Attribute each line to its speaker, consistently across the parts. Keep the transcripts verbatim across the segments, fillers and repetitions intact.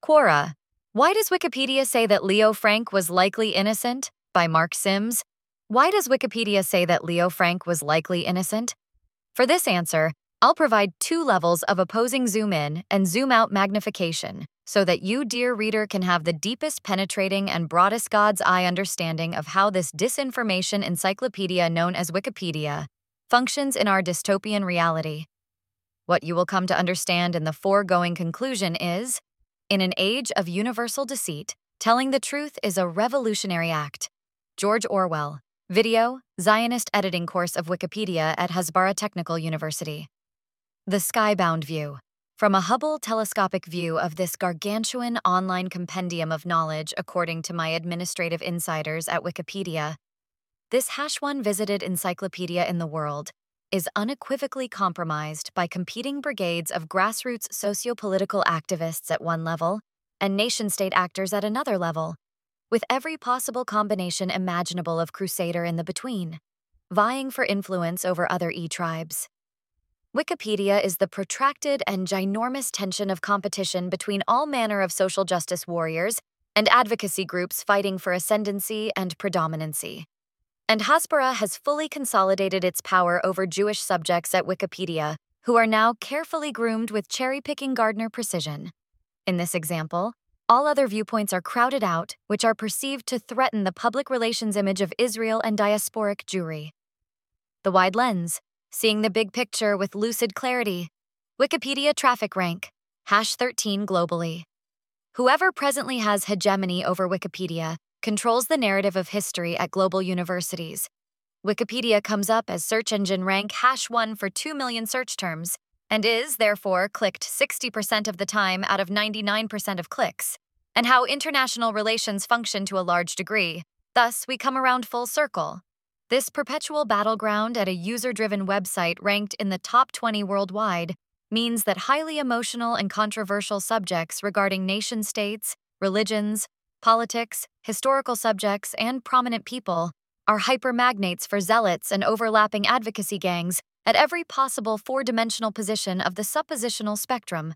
Speaker 1: Quora. Why does Wikipedia say that Leo Frank was likely innocent? By Mark Sims. Why does Wikipedia say that Leo Frank was likely innocent? For this answer, I'll provide two levels of opposing zoom in and zoom out magnification so that you, dear reader, can have the deepest penetrating and broadest God's eye understanding of how this disinformation encyclopedia known as Wikipedia functions in our dystopian reality. What you will come to understand in the foregoing conclusion is, in an age of universal deceit, telling the truth is a revolutionary act. George Orwell. Video, Zionist editing course of Wikipedia at Hasbara Technical University. The Skybound View. From a Hubble telescopic view of this gargantuan online compendium of knowledge according to my administrative insiders at Wikipedia, this hash one visited encyclopedia in the world is unequivocally compromised by competing brigades of grassroots socio-political activists at one level and nation-state actors at another level, with every possible combination imaginable of crusader in the between, vying for influence over other e-tribes. Wikipedia is the protracted and ginormous tension of competition between all manner of social justice warriors and advocacy groups fighting for ascendancy and predominancy. And Hasbara has fully consolidated its power over Jewish subjects at Wikipedia, who are now carefully groomed with cherry-picking Gardner precision. In this example, all other viewpoints are crowded out, which are perceived to threaten the public relations image of Israel and diasporic Jewry. The wide lens. Seeing the big picture with lucid clarity. Wikipedia traffic rank, hash thirteen globally. Whoever presently has hegemony over Wikipedia controls the narrative of history at global universities. Wikipedia comes up as search engine rank hash one for two million search terms, and is, therefore, clicked sixty percent of the time out of ninety-nine percent of clicks, and how international relations function to a large degree. Thus, we come around full circle. This perpetual battleground at a user-driven website ranked in the top twenty worldwide means that highly emotional and controversial subjects regarding nation-states, religions, politics, historical subjects, and prominent people are hypermagnates for zealots and overlapping advocacy gangs at every possible four-dimensional position of the suppositional spectrum.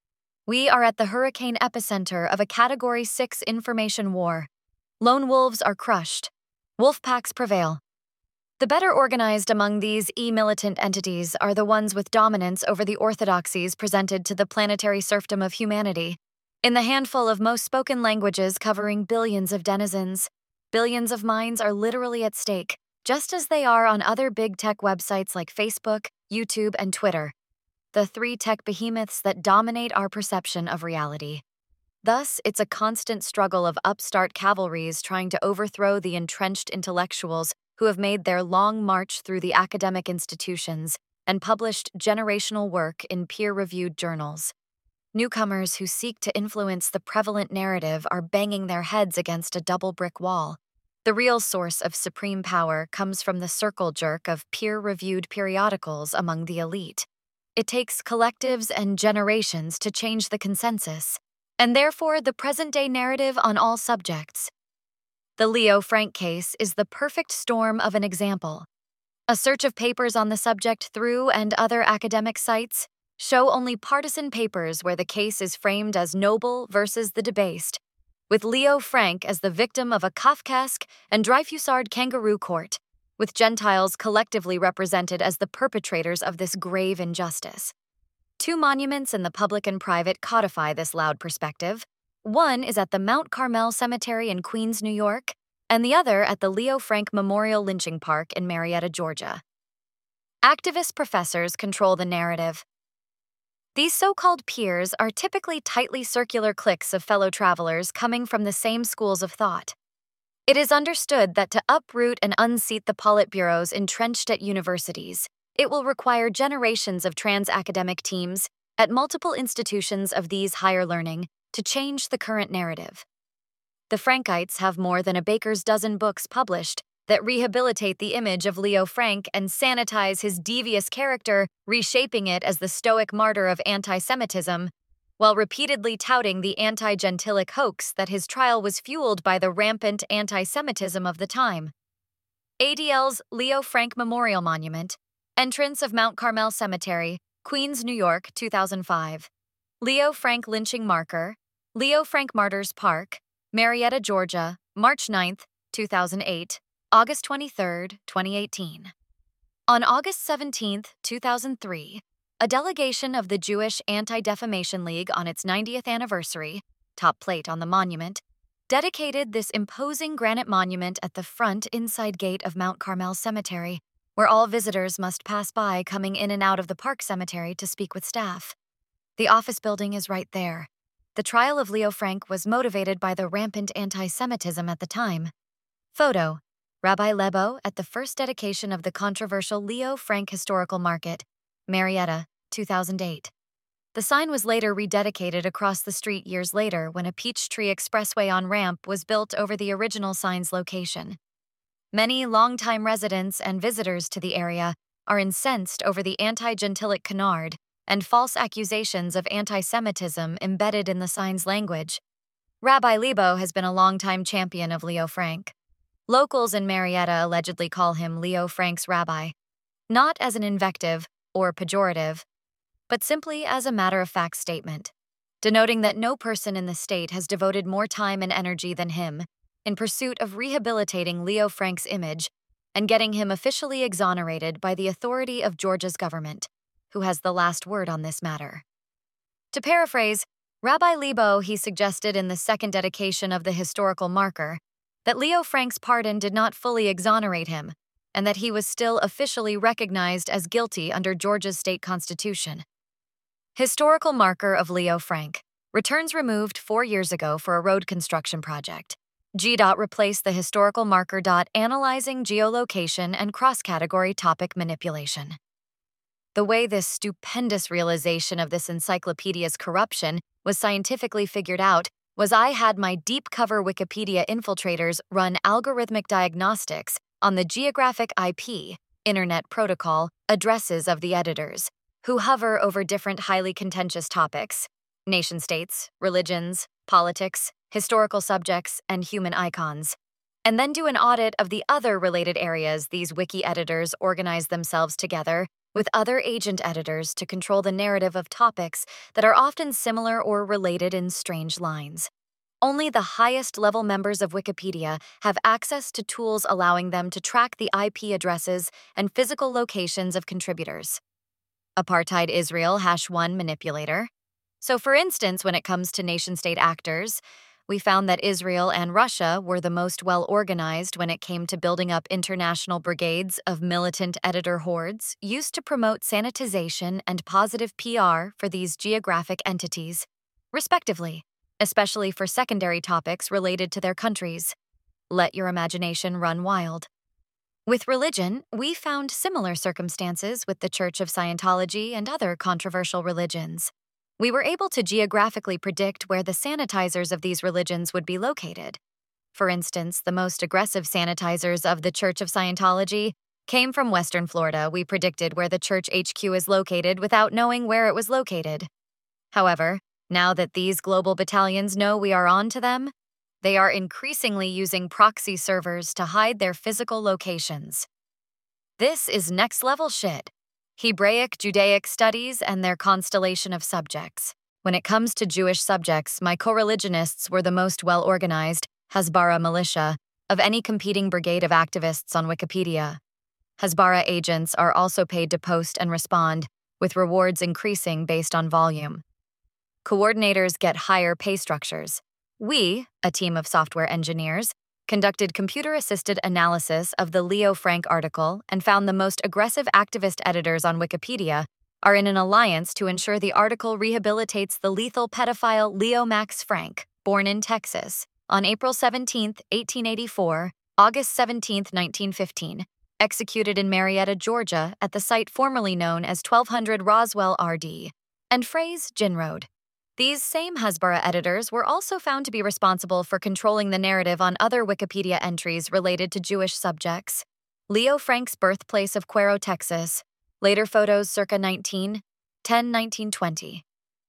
Speaker 1: We are at the hurricane epicenter of a Category six information war. Lone wolves are crushed. Wolf packs prevail. The better organized among these e-militant entities are the ones with dominance over the orthodoxies presented to the planetary serfdom of humanity. In the handful of most spoken languages covering billions of denizens, billions of minds are literally at stake, just as they are on other big tech websites like Facebook, YouTube, and Twitter, the three tech behemoths that dominate our perception of reality. Thus, it's a constant struggle of upstart cavalries trying to overthrow the entrenched intellectuals who have made their long march through the academic institutions and published generational work in peer-reviewed journals. Newcomers who seek to influence the prevalent narrative are banging their heads against a double brick wall. The real source of supreme power comes from the circle jerk of peer-reviewed periodicals among the elite. It takes collectives and generations to change the consensus, and therefore the present-day narrative on all subjects. The Leo Frank case is the perfect storm of an example. A search of papers on the subject through and other academic sites show only partisan papers where the case is framed as noble versus the debased, with Leo Frank as the victim of a Kafkaesque and Dreyfusard kangaroo court, with Gentiles collectively represented as the perpetrators of this grave injustice. Two monuments in the public and private codify this loud perspective. One is at the Mount Carmel Cemetery in Queens, New York, and the other at the Leo Frank Memorial Lynching Park in Marietta, Georgia. Activist professors control the narrative. These so-called peers are typically tightly circular cliques of fellow travelers coming from the same schools of thought. It is understood that to uproot and unseat the politburos entrenched at universities, it will require generations of trans-academic teams at multiple institutions of these higher learning to change the current narrative. The Frankites have more than a baker's dozen books published that rehabilitate the image of Leo Frank and sanitize his devious character, reshaping it as the stoic martyr of anti-Semitism, while repeatedly touting the anti-Gentilic hoax that his trial was fueled by the rampant anti-Semitism of the time. A D L's Leo Frank Memorial Monument, entrance of Mount Carmel Cemetery, Queens, New York, two thousand five. Leo Frank Lynching Marker, Leo Frank Martyrs Park, Marietta, Georgia, March ninth, two thousand eight, August twenty-third, twenty eighteen. On August seventeenth, two thousand three, a delegation of the Jewish Anti-Defamation League on its ninetieth anniversary, top plate on the monument, dedicated this imposing granite monument at the front inside gate of Mount Carmel Cemetery, where all visitors must pass by coming in and out of the park cemetery to speak with staff. The office building is right there. The trial of Leo Frank was motivated by the rampant anti-Semitism at the time. Photo: Rabbi Lebo at the first dedication of the controversial Leo Frank Historical Market, Marietta, two thousand eight. The sign was later rededicated across the street years later when a Peachtree Expressway on-ramp was built over the original sign's location. Many longtime residents and visitors to the area are incensed over the anti-Gentilic canard and false accusations of anti-Semitism embedded in the sign's language. Rabbi Lebo has been a longtime champion of Leo Frank. Locals in Marietta allegedly call him Leo Frank's rabbi, not as an invective or pejorative, but simply as a matter-of-fact statement, denoting that no person in the state has devoted more time and energy than him in pursuit of rehabilitating Leo Frank's image and getting him officially exonerated by the authority of Georgia's government, who has the last word on this matter. To paraphrase, Rabbi Lebo, he suggested in the second dedication of the historical marker that Leo Frank's pardon did not fully exonerate him and that he was still officially recognized as guilty under Georgia's state constitution. Historical marker of Leo Frank. Returns removed four years ago for a road construction project. G DOT replaced the historical marker. Analyzing geolocation and cross-category topic manipulation. The way this stupendous realization of this encyclopedia's corruption was scientifically figured out was I had my deep cover Wikipedia infiltrators run algorithmic diagnostics on the geographic I P, Internet Protocol, addresses of the editors, who hover over different highly contentious topics, nation-states, religions, politics, historical subjects, and human icons, and then do an audit of the other related areas these wiki editors organize themselves together with other agent editors to control the narrative of topics that are often similar or related in strange lines. Only the highest-level members of Wikipedia have access to tools allowing them to track the I P addresses and physical locations of contributors. Apartheid Israel hash one manipulator. So for instance, when it comes to nation-state actors, we found that Israel and Russia were the most well-organized when it came to building up international brigades of militant editor hordes used to promote sanitization and positive P R for these geographic entities, respectively, especially for secondary topics related to their countries. Let your imagination run wild. With religion, we found similar circumstances with the Church of Scientology and other controversial religions. We were able to geographically predict where the sanitizers of these religions would be located. For instance, the most aggressive sanitizers of the Church of Scientology came from Western Florida. We predicted where the church H Q is located without knowing where it was located. However, now that these global battalions know we are on to them, they are increasingly using proxy servers to hide their physical locations. This is next-level shit. Hebraic Judaic studies and their constellation of subjects. When it comes to Jewish subjects, my co-religionists were the most well-organized, Hasbara militia, of any competing brigade of activists on Wikipedia. Hasbara agents are also paid to post and respond, with rewards increasing based on volume. Coordinators get higher pay structures. We, a team of software engineers, conducted computer-assisted analysis of the Leo Frank article and found the most aggressive activist editors on Wikipedia are in an alliance to ensure the article rehabilitates the lethal pedophile Leo Max Frank, born in Texas, on April seventeenth, eighteen eighty-four, August seventeenth, nineteen fifteen, executed in Marietta, Georgia, at the site formerly known as twelve hundred Roswell R D, and phrase Gin Road. These same Hasbara editors were also found to be responsible for controlling the narrative on other Wikipedia entries related to Jewish subjects. Leo Frank's birthplace of Cuero, Texas. Later photos circa nineteen ten to nineteen twenty.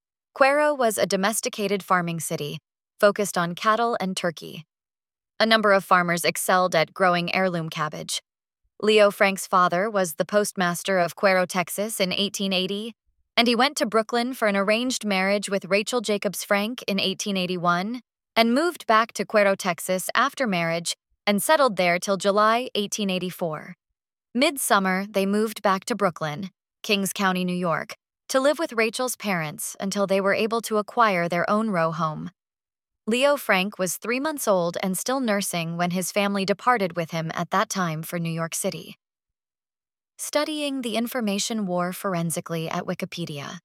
Speaker 1: Cuero was a domesticated farming city, focused on cattle and turkey. A number of farmers excelled at growing heirloom cabbage. Leo Frank's father was the postmaster of Cuero, Texas in eighteen eighty, And he went to Brooklyn for an arranged marriage with Rachel Jacobs Frank in eighteen eighty-one and moved back to Cuero, Texas after marriage and settled there till July eighteen eighty-four. Midsummer, they moved back to Brooklyn, Kings County, New York, to live with Rachel's parents until they were able to acquire their own row home. Leo Frank was three months old and still nursing when his family departed with him at that time for New York City. Studying the information war forensically at Wikipedia.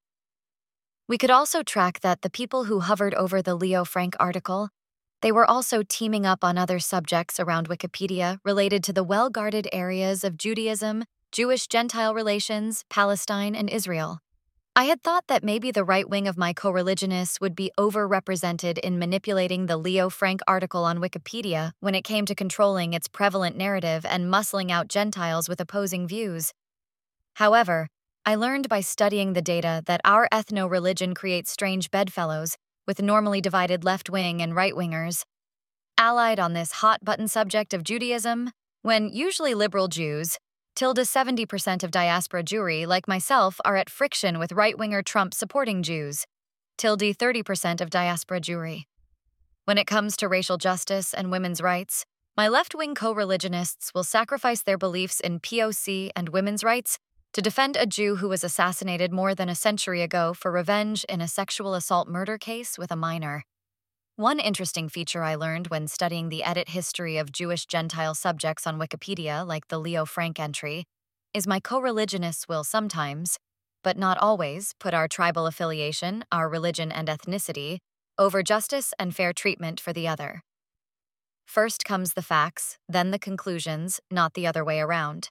Speaker 1: We could also track that the people who hovered over the Leo Frank article, they were also teaming up on other subjects around Wikipedia related to the well-guarded areas of Judaism, Jewish-Gentile relations, Palestine, and Israel. I had thought that maybe the right wing of my co-religionists would be overrepresented in manipulating the Leo Frank article on Wikipedia when it came to controlling its prevalent narrative and muscling out Gentiles with opposing views. However, I learned by studying the data that our ethno-religion creates strange bedfellows with normally divided left-wing and right-wingers. Allied on this hot-button subject of Judaism, when usually liberal Jews, tilde seventy percent of diaspora Jewry, like myself, are at friction with right-winger Trump-supporting Jews, tilde thirty percent of diaspora Jewry. When it comes to racial justice and women's rights, my left-wing co-religionists will sacrifice their beliefs in P O C and women's rights to defend a Jew who was assassinated more than a century ago for revenge in a sexual assault murder case with a minor. One interesting feature I learned when studying the edit history of Jewish-Gentile subjects on Wikipedia, like the Leo Frank entry, is my co-religionists will sometimes, but not always, put our tribal affiliation, our religion and ethnicity, over justice and fair treatment for the other. First comes the facts, then the conclusions, not the other way around.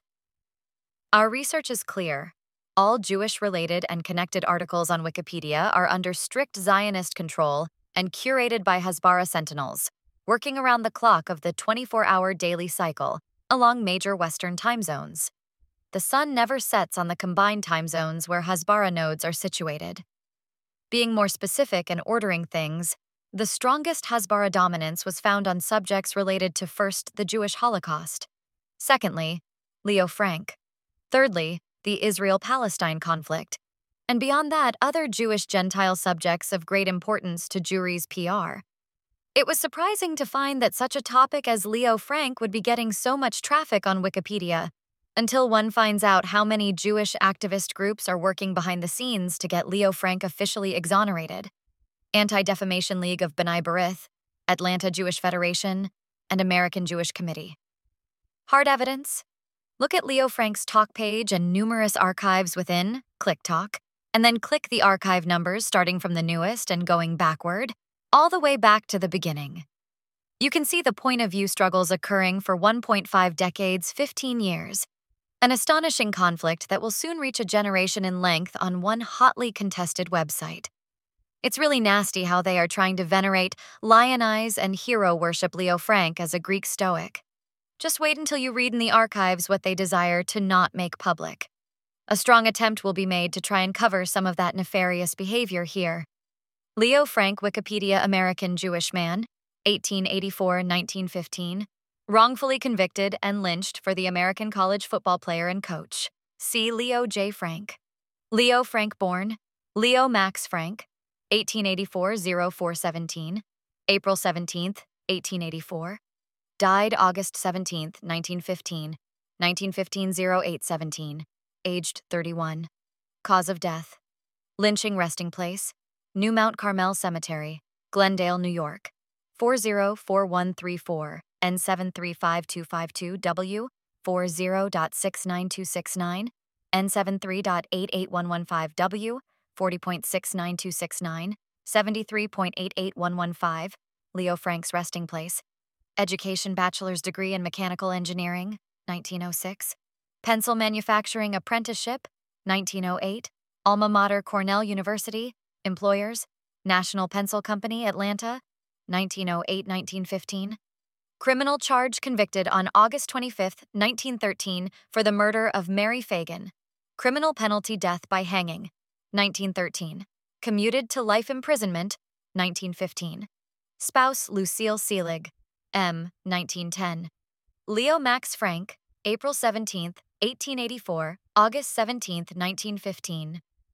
Speaker 1: Our research is clear. All Jewish-related and connected articles on Wikipedia are under strict Zionist control and curated by Hasbara Sentinels, working around the clock of the twenty-four hour daily cycle, along major Western time zones. The sun never sets on the combined time zones where Hasbara nodes are situated. Being more specific and ordering things, the strongest Hasbara dominance was found on subjects related to first, the Jewish Holocaust. Secondly, Leo Frank. Thirdly, the Israel-Palestine conflict. And beyond that, other Jewish-Gentile subjects of great importance to Jewry's P R. It was surprising to find that such a topic as Leo Frank would be getting so much traffic on Wikipedia, until one finds out how many Jewish activist groups are working behind the scenes to get Leo Frank officially exonerated. Anti-Defamation League of B'nai B'rith, Atlanta Jewish Federation, and American Jewish Committee. Hard evidence? Look at Leo Frank's talk page and numerous archives within, click talk, and then click the archive numbers starting from the newest and going backward, all the way back to the beginning. You can see the point of view struggles occurring for one point five decades, fifteen years, an astonishing conflict that will soon reach a generation in length on one hotly contested website. It's really nasty how they are trying to venerate, lionize, and hero worship Leo Frank as a Greek Stoic. Just wait until you read in the archives what they desire to not make public. A strong attempt will be made to try and cover some of that nefarious behavior here. Leo Frank, Wikipedia American Jewish man, eighteen eighty-four to nineteen fifteen, wrongfully convicted and lynched for the American college football player and coach. See Leo J. Frank. Leo Frank born, Leo Max Frank, eighteen eighty-four to oh four seventeen, April seventeenth, eighteen eighty-four. Died August seventeenth, nineteen fifteen, nineteen fifteen to oh eight seventeen. Aged thirty-one. Cause of death: lynching resting place, New Mount Carmel Cemetery, Glendale, New York, four zero four one three four, N seven three five two five two W, four zero dot six nine two six nine, N seven three dot eight eight one one five W, forty point six nine two six nine, seventy-three point eight eight one one five, Leo Frank's resting place. Education: bachelor's degree in mechanical engineering, nineteen oh six. Pencil manufacturing apprenticeship, nineteen oh eight. Alma mater: Cornell University. Employers: National Pencil Company, Atlanta, nineteen oh eight to nineteen fifteen. Criminal charge: convicted on August twenty-fifth, nineteen thirteen for the murder of Mary Fagan. Criminal penalty: death by hanging, nineteen thirteen. Commuted to life imprisonment, nineteen fifteen. Spouse: Lucille Seelig, M, nineteen ten. Leo Max Frank, April seventeenth, eighteen eighty-four, August seventeenth, nineteen fifteen.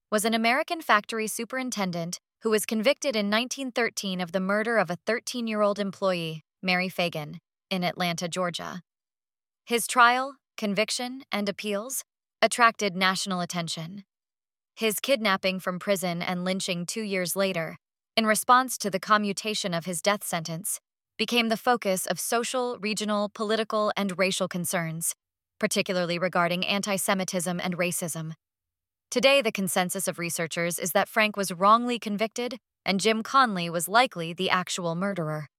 Speaker 1: was an American factory superintendent who was convicted in nineteen thirteen of the murder of a thirteen-year-old employee, Mary Fagan, in Atlanta, Georgia. His trial, conviction, and appeals attracted national attention. His kidnapping from prison and lynching two years later, in response to the commutation of his death sentence, became the focus of social, regional, political, and racial concerns, particularly regarding anti-Semitism and racism. Today, the consensus of researchers is that Frank was wrongly convicted and Jim Conley was likely the actual murderer.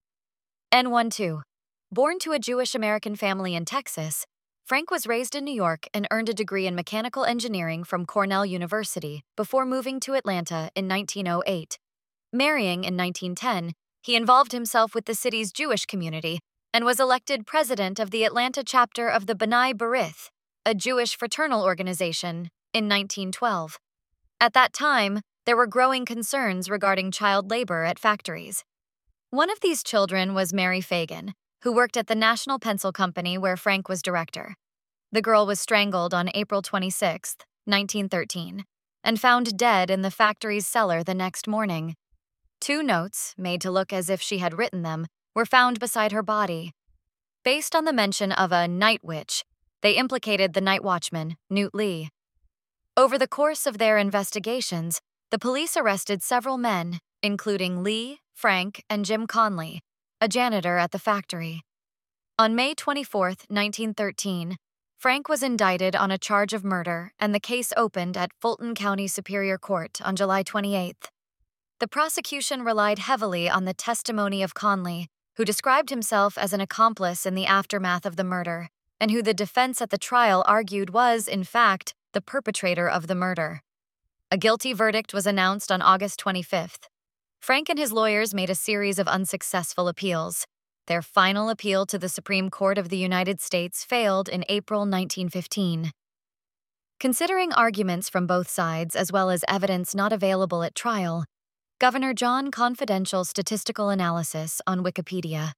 Speaker 1: N twelve. Born to a Jewish-American family in Texas, Frank was raised in New York and earned a degree in mechanical engineering from Cornell University before moving to Atlanta in nineteen oh eight. Marrying in nineteen ten, he involved himself with the city's Jewish community and was elected president of the Atlanta chapter of the B'nai B'rith, a Jewish fraternal organization, in nineteen twelve. At that time, there were growing concerns regarding child labor at factories. One of these children was Mary Fagan, who worked at the National Pencil Company where Frank was director. The girl was strangled on April twenty-sixth, nineteen thirteen, and found dead in the factory's cellar the next morning. Two notes, made to look as if she had written them, were found beside her body. Based on the mention of a night witch, they implicated the night watchman, Newt Lee. Over the course of their investigations, the police arrested several men, including Lee, Frank, and Jim Conley, a janitor at the factory. On May twenty-fourth, nineteen thirteen, Frank was indicted on a charge of murder, and the case opened at Fulton County Superior Court on July twenty-eighth. The prosecution relied heavily on the testimony of Conley, who described himself as an accomplice in the aftermath of the murder, and who the defense at the trial argued was, in fact, the perpetrator of the murder. A guilty verdict was announced on August twenty-fifth. Frank and his lawyers made a series of unsuccessful appeals. Their final appeal to the Supreme Court of the United States failed in April nineteen fifteen. Considering arguments from both sides as well as evidence not available at trial, Governor John Confidential Statistical Analysis on Wikipedia.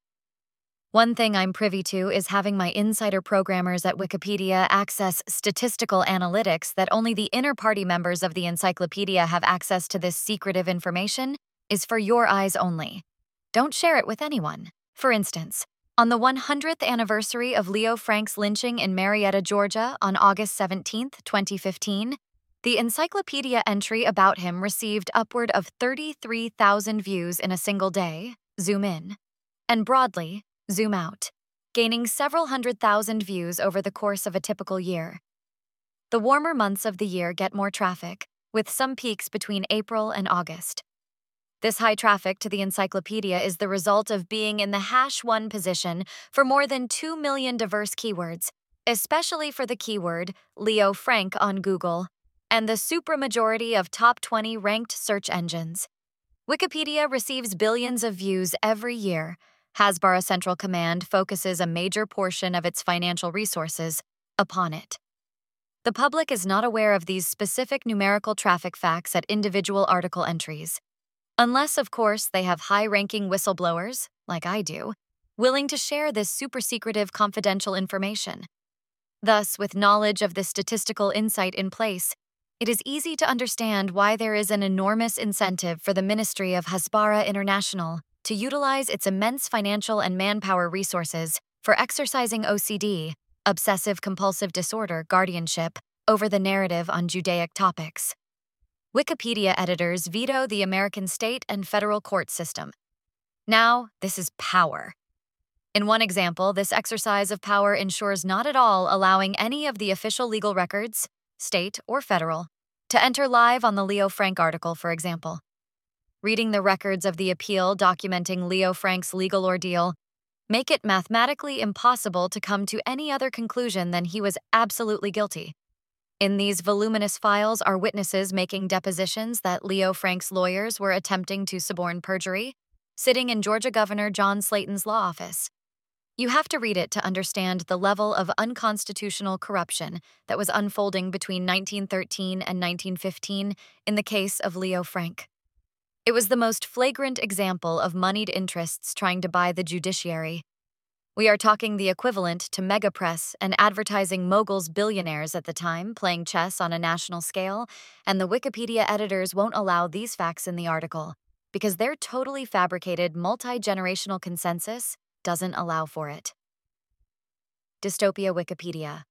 Speaker 1: One thing I'm privy to is having my insider programmers at Wikipedia access statistical analytics that only the inner party members of the encyclopedia have access to. This secretive information is for your eyes only. Don't share it with anyone. For instance, on the one hundredth anniversary of Leo Frank's lynching in Marietta, Georgia on August seventeenth, twenty fifteen, the encyclopedia entry about him received upward of thirty-three thousand views in a single day, zoom in, and broadly, zoom out, gaining several hundred thousand views over the course of a typical year. The warmer months of the year get more traffic, with some peaks between April and August. This high traffic to the encyclopedia is the result of being in the hash one position for more than two million diverse keywords, especially for the keyword Leo Frank on Google, and the supramajority of top twenty ranked search engines. Wikipedia receives billions of views every year. Hasbara Central Command focuses a major portion of its financial resources upon it. The public is not aware of these specific numerical traffic facts at individual article entries. Unless, of course, they have high-ranking whistleblowers, like I do, willing to share this super-secretive confidential information. Thus, with knowledge of this statistical insight in place, it is easy to understand why there is an enormous incentive for the Ministry of Hasbara International to utilize its immense financial and manpower resources for exercising O C D, obsessive-compulsive disorder guardianship, over the narrative on Judaic topics. Wikipedia editors veto the American state and federal court system. Now, this is power. In one example, this exercise of power ensures not at all allowing any of the official legal records, state or federal, to enter live on the Leo Frank article, for example. Reading the records of the appeal documenting Leo Frank's legal ordeal make it mathematically impossible to come to any other conclusion than he was absolutely guilty. In these voluminous files are witnesses making depositions that Leo Frank's lawyers were attempting to suborn perjury, sitting in Georgia Governor John Slaton's law office. You have to read it to understand the level of unconstitutional corruption that was unfolding between nineteen thirteen and nineteen fifteen in the case of Leo Frank. It was the most flagrant example of moneyed interests trying to buy the judiciary. We are talking the equivalent to megapress and advertising moguls billionaires at the time playing chess on a national scale, and the Wikipedia editors won't allow these facts in the article because their totally fabricated multi-generational consensus doesn't allow for it. Dystopia Wikipedia.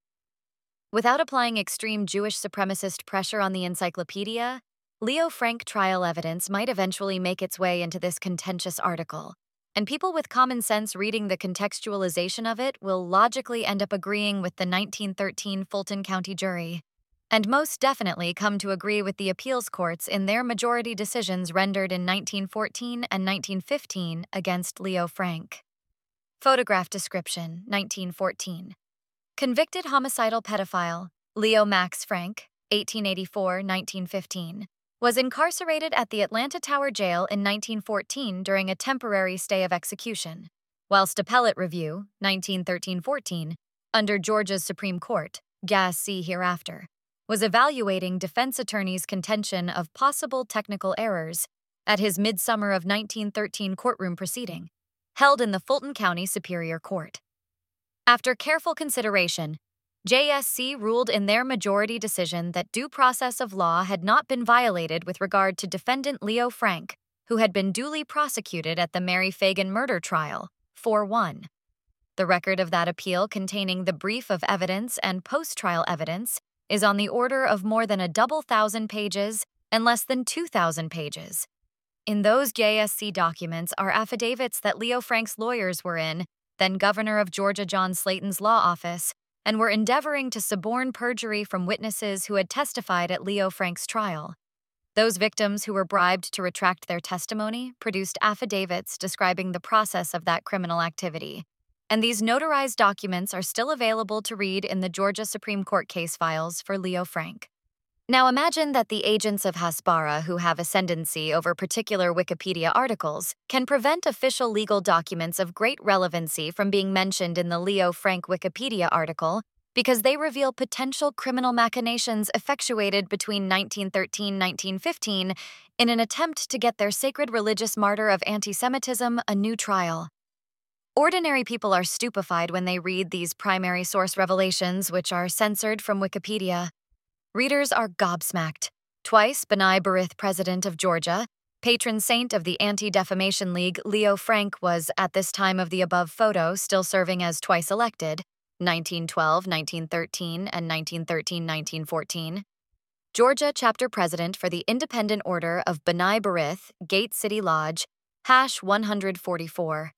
Speaker 1: Without applying extreme Jewish supremacist pressure on the encyclopedia, Leo Frank trial evidence might eventually make its way into this contentious article, and people with common sense reading the contextualization of it will logically end up agreeing with the nineteen thirteen Fulton County jury, and most definitely come to agree with the appeals courts in their majority decisions rendered in nineteen fourteen and nineteen fifteen against Leo Frank. Photograph description, nineteen fourteen. Convicted homicidal pedophile, Leo Max Frank, eighteen eighty-four to nineteen fifteen, was incarcerated at the Atlanta Tower Jail in nineteen fourteen during a temporary stay of execution, whilst appellate review, nineteen thirteen to fourteen, under Georgia's Supreme Court, Gas see hereafter, was evaluating defense attorney's contention of possible technical errors at his midsummer of nineteen thirteen courtroom proceeding, held in the Fulton County Superior Court. After careful consideration, J S C ruled in their majority decision that due process of law had not been violated with regard to defendant Leo Frank, who had been duly prosecuted at the Mary Fagan murder trial, four one. The record of that appeal containing the brief of evidence and post-trial evidence is on the order of more than a double thousand pages and less than two thousand pages. In those J S C documents are affidavits that Leo Frank's lawyers were in, then Governor of Georgia John Slayton's law office, and were endeavoring to suborn perjury from witnesses who had testified at Leo Frank's trial. Those victims who were bribed to retract their testimony produced affidavits describing the process of that criminal activity, and these notarized documents are still available to read in the Georgia Supreme Court case files for Leo Frank. Now imagine that the agents of Hasbara who have ascendancy over particular Wikipedia articles can prevent official legal documents of great relevancy from being mentioned in the Leo Frank Wikipedia article because they reveal potential criminal machinations effectuated between nineteen thirteen and nineteen fifteen in an attempt to get their sacred religious martyr of anti-Semitism a new trial. Ordinary people are stupefied when they read these primary source revelations, which are censored from Wikipedia. Readers are gobsmacked. Twice B'nai B'rith president of Georgia, patron saint of the Anti-Defamation League, Leo Frank was, at this time of the above photo, still serving as twice elected, nineteen twelve, nineteen thirteen, and nineteen thirteen to nineteen fourteen. Georgia chapter president for the Independent Order of B'nai B'rith, Gate City Lodge, hash one forty-four.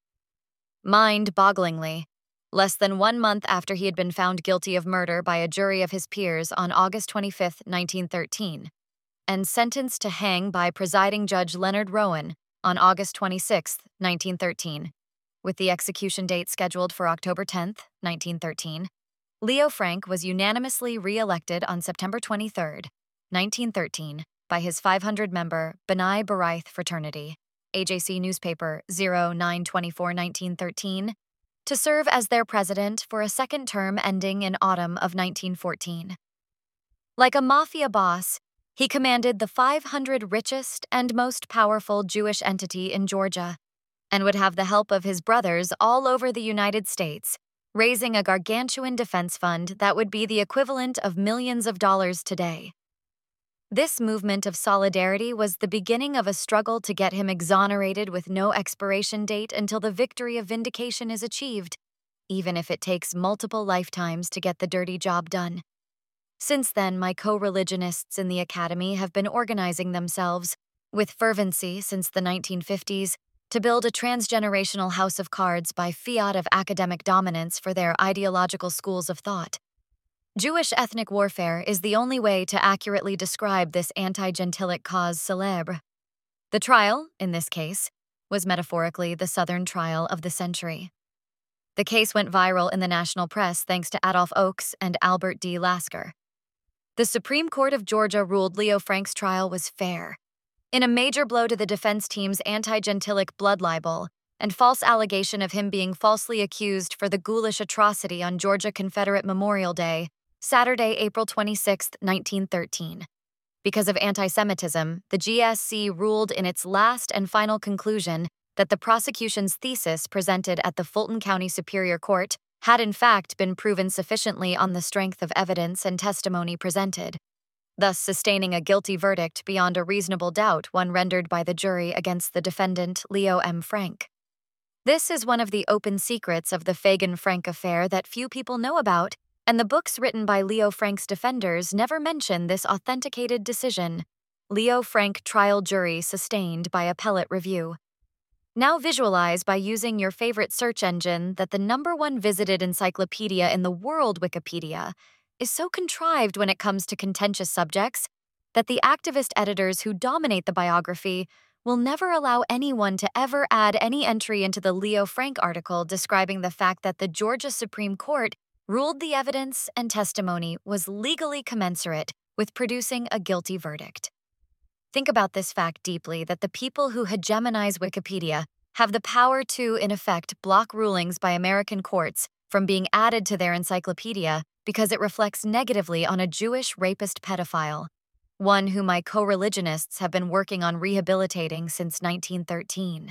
Speaker 1: Mind-bogglingly, less than one month after he had been found guilty of murder by a jury of his peers on August twenty-fifth, nineteen thirteen, and sentenced to hang by presiding Judge Leonard Rowan on August twenty-sixth, nineteen thirteen, with the execution date scheduled for October tenth, nineteen thirteen, Leo Frank was unanimously re-elected on September twenty-third, nineteen thirteen, by his five hundred member B'nai B'rith fraternity, A J C newspaper oh nine twenty-four nineteen thirteen, to serve as their president for a second term ending in autumn of nineteen fourteen. Like a mafia boss, he commanded the five hundred richest and most powerful Jewish entity in Georgia, and would have the help of his brothers all over the United States, raising a gargantuan defense fund that would be the equivalent of millions of dollars today. This movement of solidarity was the beginning of a struggle to get him exonerated with no expiration date until the victory of vindication is achieved, even if it takes multiple lifetimes to get the dirty job done. Since then, my co-religionists in the academy have been organizing themselves, with fervency since the nineteen fifties, to build a transgenerational house of cards by fiat of academic dominance for their ideological schools of thought. Jewish ethnic warfare is the only way to accurately describe this anti-gentilic cause célèbre. The trial, in this case, was metaphorically the Southern trial of the century. The case went viral in the national press thanks to Adolph Oakes and Albert D. Lasker. The Supreme Court of Georgia ruled Leo Frank's trial was fair, in a major blow to the defense team's anti-gentilic blood libel and false allegation of him being falsely accused for the ghoulish atrocity on Georgia Confederate Memorial Day, Saturday, April twenty-sixth, nineteen thirteen. Because of anti-Semitism, the G S C ruled in its last and final conclusion that the prosecution's thesis presented at the Fulton County Superior Court had in fact been proven sufficiently on the strength of evidence and testimony presented, thus sustaining a guilty verdict beyond a reasonable doubt, one rendered by the jury against the defendant, Leo M. Frank. This is one of the open secrets of the Fagan-Frank affair that few people know about, and the books written by Leo Frank's defenders never mention this authenticated decision. Leo Frank trial jury sustained by appellate review. Now visualize by using your favorite search engine that the number one visited encyclopedia in the world, Wikipedia, is so contrived when it comes to contentious subjects that the activist editors who dominate the biography will never allow anyone to ever add any entry into the Leo Frank article describing the fact that the Georgia Supreme Court ruled the evidence and testimony was legally commensurate with producing a guilty verdict. Think about this fact deeply, that the people who hegemonize Wikipedia have the power to, in effect, block rulings by American courts from being added to their encyclopedia because it reflects negatively on a Jewish rapist pedophile, one whom my co-religionists have been working on rehabilitating since nineteen thirteen.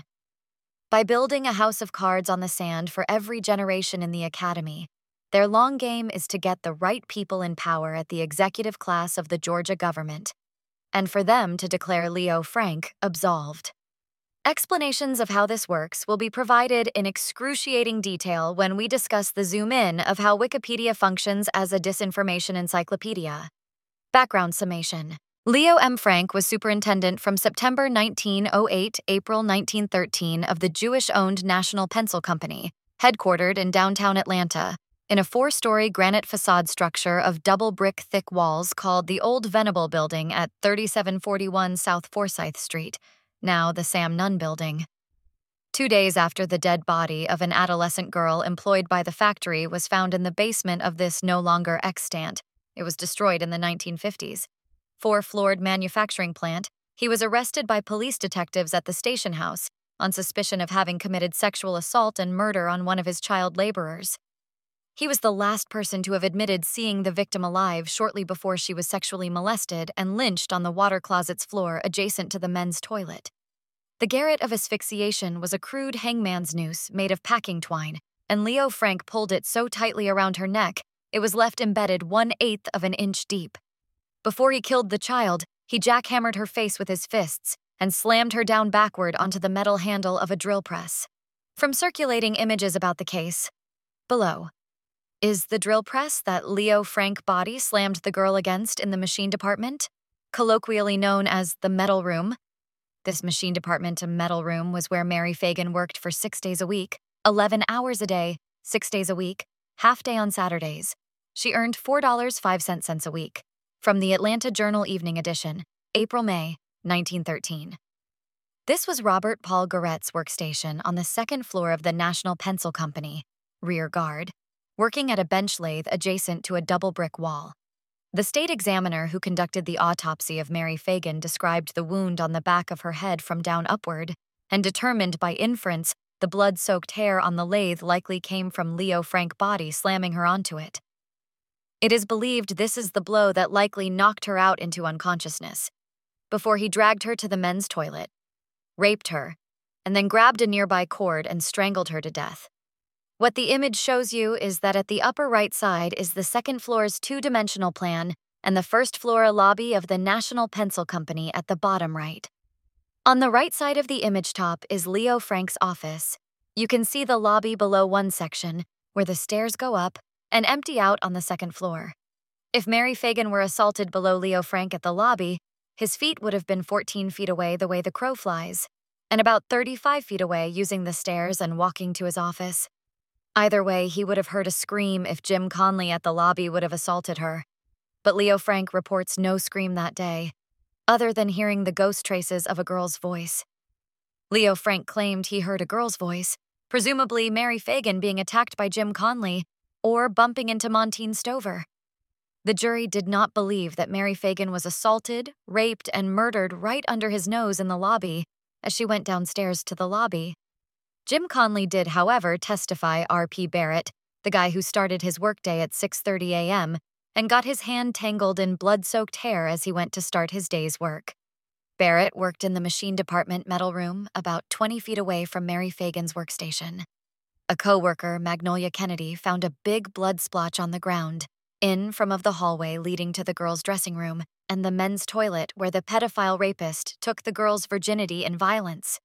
Speaker 1: By building a house of cards on the sand for every generation in the academy, their long game is to get the right people in power at the executive class of the Georgia government, and for them to declare Leo Frank absolved. Explanations of how this works will be provided in excruciating detail when we discuss the zoom-in of how Wikipedia functions as a disinformation encyclopedia. Background summation. Leo M. Frank was superintendent from September nineteen oh eight to April nineteen thirteen of the Jewish-owned National Pencil Company, headquartered in downtown Atlanta, in a four-story granite facade structure of double brick thick walls called the Old Venable Building at thirty-seven forty-one South Forsyth Street, now the Sam Nunn Building. Two days after the dead body of an adolescent girl employed by the factory was found in the basement of this no longer extant, it was destroyed in the nineteen fifties, four-floored manufacturing plant, he was arrested by police detectives at the station house on suspicion of having committed sexual assault and murder on one of his child laborers. He was the last person to have admitted seeing the victim alive shortly before she was sexually molested and lynched on the water closet's floor adjacent to the men's toilet. The garrote of asphyxiation was a crude hangman's noose made of packing twine, and Leo Frank pulled it so tightly around her neck it was left embedded one-eighth of an inch deep. Before he killed the child, he jackhammered her face with his fists and slammed her down backward onto the metal handle of a drill press. From circulating images about the case, below is the drill press that Leo Frank body slammed the girl against in the machine department, colloquially known as the metal room. This machine department and metal room was where Mary Fagan worked for six days a week, eleven hours a day, six days a week, half day on Saturdays. She earned four dollars and five cents a week. From the Atlanta Journal Evening Edition, April-May, nineteen thirteen. This was Robert Paul Garrett's workstation on the second floor of the National Pencil Company, rear guard, working at a bench lathe adjacent to a double brick wall. The state examiner who conducted the autopsy of Mary Fagan described the wound on the back of her head from down upward and determined by inference the blood-soaked hair on the lathe likely came from Leo Frank body slamming her onto it. It is believed this is the blow that likely knocked her out into unconsciousness, before he dragged her to the men's toilet, raped her, and then grabbed a nearby cord and strangled her to death. What the image shows you is that at the upper right side is the second floor's two-dimensional plan and the first floor lobby of the National Pencil Company at the bottom right. On the right side of the image top is Leo Frank's office. You can see the lobby below one section, where the stairs go up and empty out on the second floor. If Mary Fagan were assaulted below Leo Frank at the lobby, his feet would have been fourteen feet away the way the crow flies, and about thirty-five feet away using the stairs and walking to his office. Either way, he would have heard a scream if Jim Conley at the lobby would have assaulted her. But Leo Frank reports no scream that day, other than hearing the ghost traces of a girl's voice. Leo Frank claimed he heard a girl's voice, presumably Mary Fagan being attacked by Jim Conley or bumping into Montine Stover. The jury did not believe that Mary Fagan was assaulted, raped, and murdered right under his nose in the lobby as she went downstairs to the lobby. Jim Conley did, however, testify R P Barrett, the guy who started his workday at six thirty a m and got his hand tangled in blood-soaked hair as he went to start his day's work. Barrett worked in the machine department metal room about twenty feet away from Mary Fagan's workstation. A co-worker, Magnolia Kennedy, found a big blood splotch on the ground, in from of the hallway leading to the girls' dressing room and the men's toilet where the pedophile rapist took the girls' virginity and violence.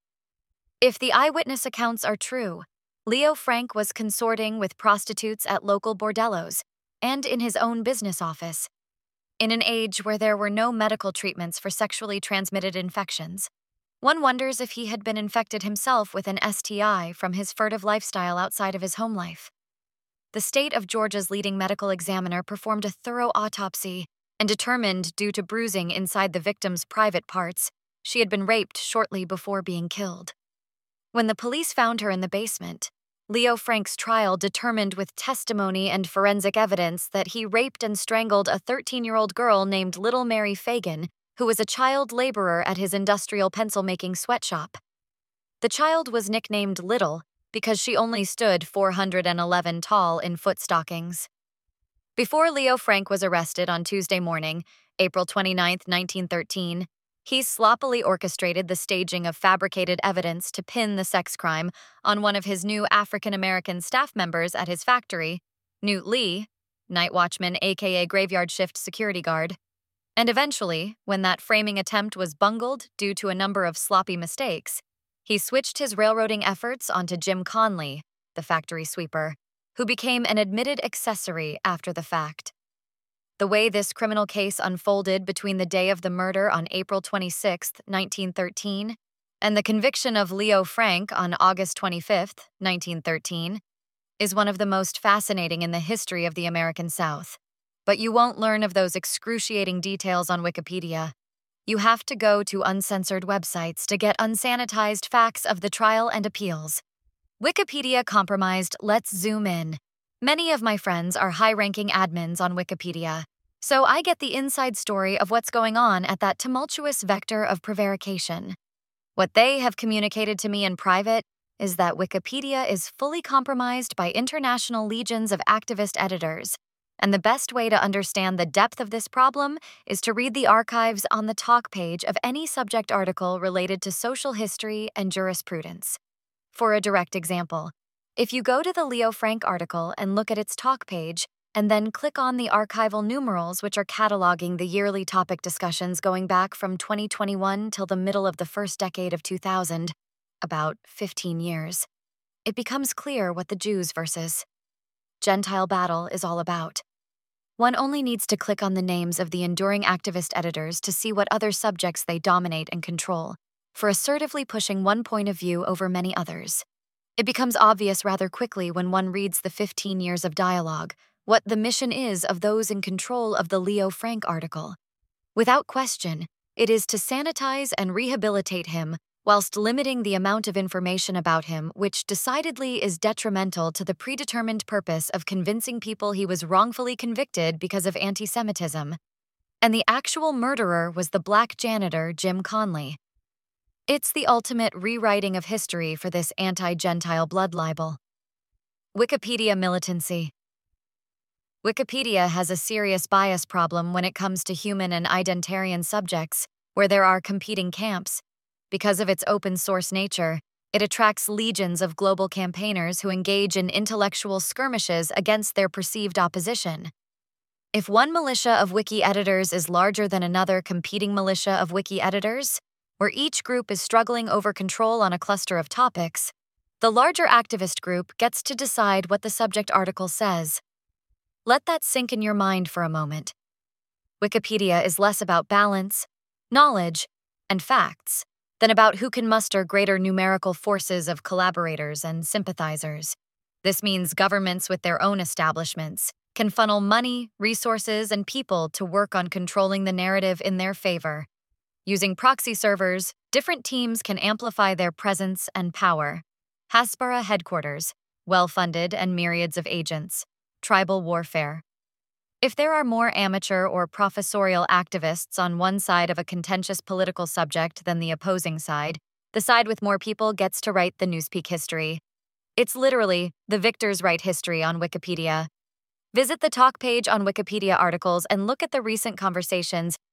Speaker 1: If the eyewitness accounts are true, Leo Frank was consorting with prostitutes at local bordellos and in his own business office. In an age where there were no medical treatments for sexually transmitted infections, one wonders if he had been infected himself with an S T I from his furtive lifestyle outside of his home life. The state of Georgia's leading medical examiner performed a thorough autopsy and determined, due to bruising inside the victim's private parts, she had been raped shortly before being killed. When the police found her in the basement, Leo Frank's trial determined with testimony and forensic evidence that he raped and strangled a thirteen-year-old girl named Little Mary Fagan, who was a child laborer at his industrial pencil-making sweatshop. The child was nicknamed Little because she only stood four hundred eleven tall in foot stockings. Before Leo Frank was arrested on Tuesday morning, April twenty-ninth, nineteen thirteen, he sloppily orchestrated the staging of fabricated evidence to pin the sex crime on one of his new African-American staff members at his factory, Newt Lee, night watchman aka graveyard shift security guard. And eventually, when that framing attempt was bungled due to a number of sloppy mistakes, he switched his railroading efforts onto Jim Conley, the factory sweeper, who became an admitted accessory after the fact. The way this criminal case unfolded between the day of the murder on April twenty-sixth, nineteen thirteen, and the conviction of Leo Frank on August twenty-fifth, nineteen thirteen, is one of the most fascinating in the history of the American South. But you won't learn of those excruciating details on Wikipedia. You have to go to uncensored websites to get unsanitized facts of the trial and appeals. Wikipedia compromised. Let's zoom in. Many of my friends are high-ranking admins on Wikipedia, so I get the inside story of what's going on at that tumultuous vector of prevarication. What they have communicated to me in private is that Wikipedia is fully compromised by international legions of activist editors, and the best way to understand the depth of this problem is to read the archives on the talk page of any subject article related to social history and jurisprudence. For a direct example, if you go to the Leo Frank article and look at its talk page, and then click on the archival numerals which are cataloging the yearly topic discussions going back from twenty twenty-one till the middle of the first decade of two thousand, about fifteen years, it becomes clear what the Jews versus Gentile battle is all about. One only needs to click on the names of the enduring activist editors to see what other subjects they dominate and control, for assertively pushing one point of view over many others. It becomes obvious rather quickly when one reads the fifteen years of dialogue what the mission is of those in control of the Leo Frank article. Without question, it is to sanitize and rehabilitate him whilst limiting the amount of information about him, which decidedly is detrimental to the predetermined purpose of convincing people he was wrongfully convicted because of anti-Semitism. And the actual murderer was the black janitor, Jim Conley. It's the ultimate rewriting of history for this anti-Gentile blood libel. Wikipedia militancy. Wikipedia has a serious bias problem when it comes to human and identarian subjects, where there are competing camps. Because of its open-source nature, it attracts legions of global campaigners who engage in intellectual skirmishes against their perceived opposition. If one militia of wiki editors is larger than another competing militia of wiki editors, where each group is struggling over control on a cluster of topics, the larger activist group gets to decide what the subject article says. Let that sink in your mind for a moment. Wikipedia is less about balance, knowledge, and facts than about who can muster greater numerical forces of collaborators and sympathizers. This means governments with their own establishments can funnel money, resources, and people to work on controlling the narrative in their favor. Using proxy servers, different teams can amplify their presence and power. Hasbara headquarters, well-funded and myriads of agents. Tribal warfare. If there are more amateur or professorial activists on one side of a contentious political subject than the opposing side, the side with more people gets to write the newspeak history. It's literally the victors write history on Wikipedia. Visit the talk page on Wikipedia articles and look at the recent conversations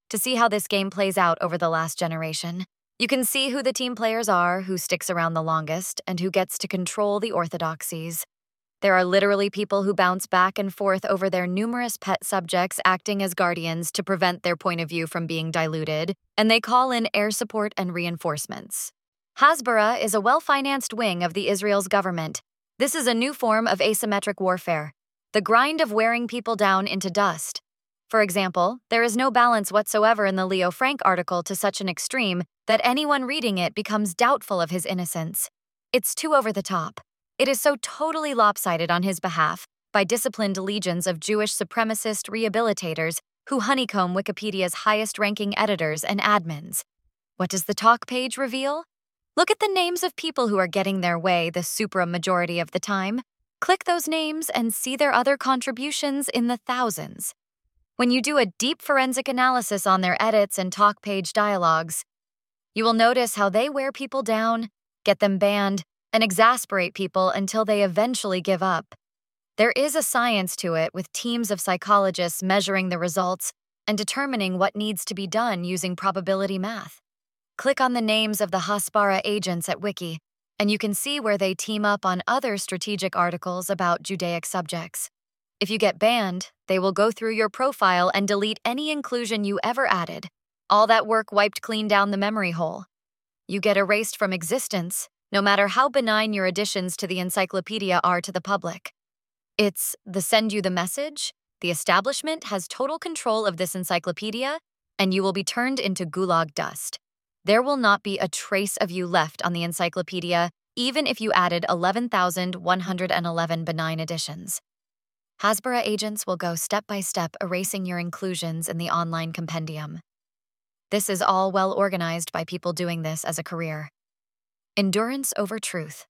Speaker 1: to see how this game plays out over the last generation. You can see who the team players are, who sticks around the longest, and who gets to control the orthodoxies. There are literally people who bounce back and forth over their numerous pet subjects acting as guardians to prevent their point of view from being diluted, and they call in air support and reinforcements. Hasbara is a well-financed wing of the Israel's government. This is a new form of asymmetric warfare, the grind of wearing people down into dust. For example, there is no balance whatsoever in the Leo Frank article to such an extreme that anyone reading it becomes doubtful of his innocence. It's too over the top. It is so totally lopsided on his behalf by disciplined legions of Jewish supremacist rehabilitators who honeycomb Wikipedia's highest-ranking editors and admins. What does the talk page reveal? Look at the names of people who are getting their way the supra-majority of the time. Click those names and see their other contributions in the thousands. When you do a deep forensic analysis on their edits and talk page dialogues, you will notice how they wear people down, get them banned, and exasperate people until they eventually give up. There is a science to it, with teams of psychologists measuring the results and determining what needs to be done using probability math. Click on the names of the Hasbara agents at Wiki, and you can see where they team up on other strategic articles about Judaic subjects. If you get banned, they will go through your profile and delete any inclusion you ever added. All that work wiped clean down the memory hole. You get erased from existence, no matter how benign your additions to the encyclopedia are to the public. It's the send you the message. The establishment has total control of this encyclopedia, and you will be turned into gulag dust. There will not be a trace of you left on the encyclopedia, even if you added eleven thousand one hundred eleven benign additions. Hasbara agents will go step by step erasing your inclusions in the online compendium. This is all well organized by people doing this as a career. Endurance over truth.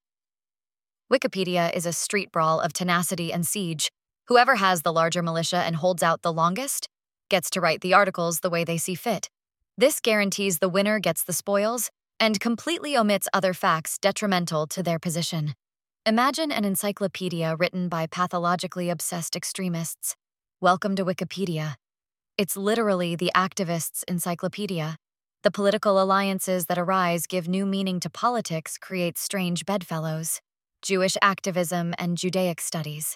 Speaker 1: Wikipedia is a street brawl of tenacity and siege. Whoever has the larger militia and holds out the longest gets to write the articles the way they see fit. This guarantees the winner gets the spoils and completely omits other facts detrimental to their position. Imagine an encyclopedia written by pathologically obsessed extremists. Welcome to Wikipedia. It's literally the activists' encyclopedia. The political alliances that arise give new meaning to politics, create strange bedfellows. Jewish activism and Judaic studies.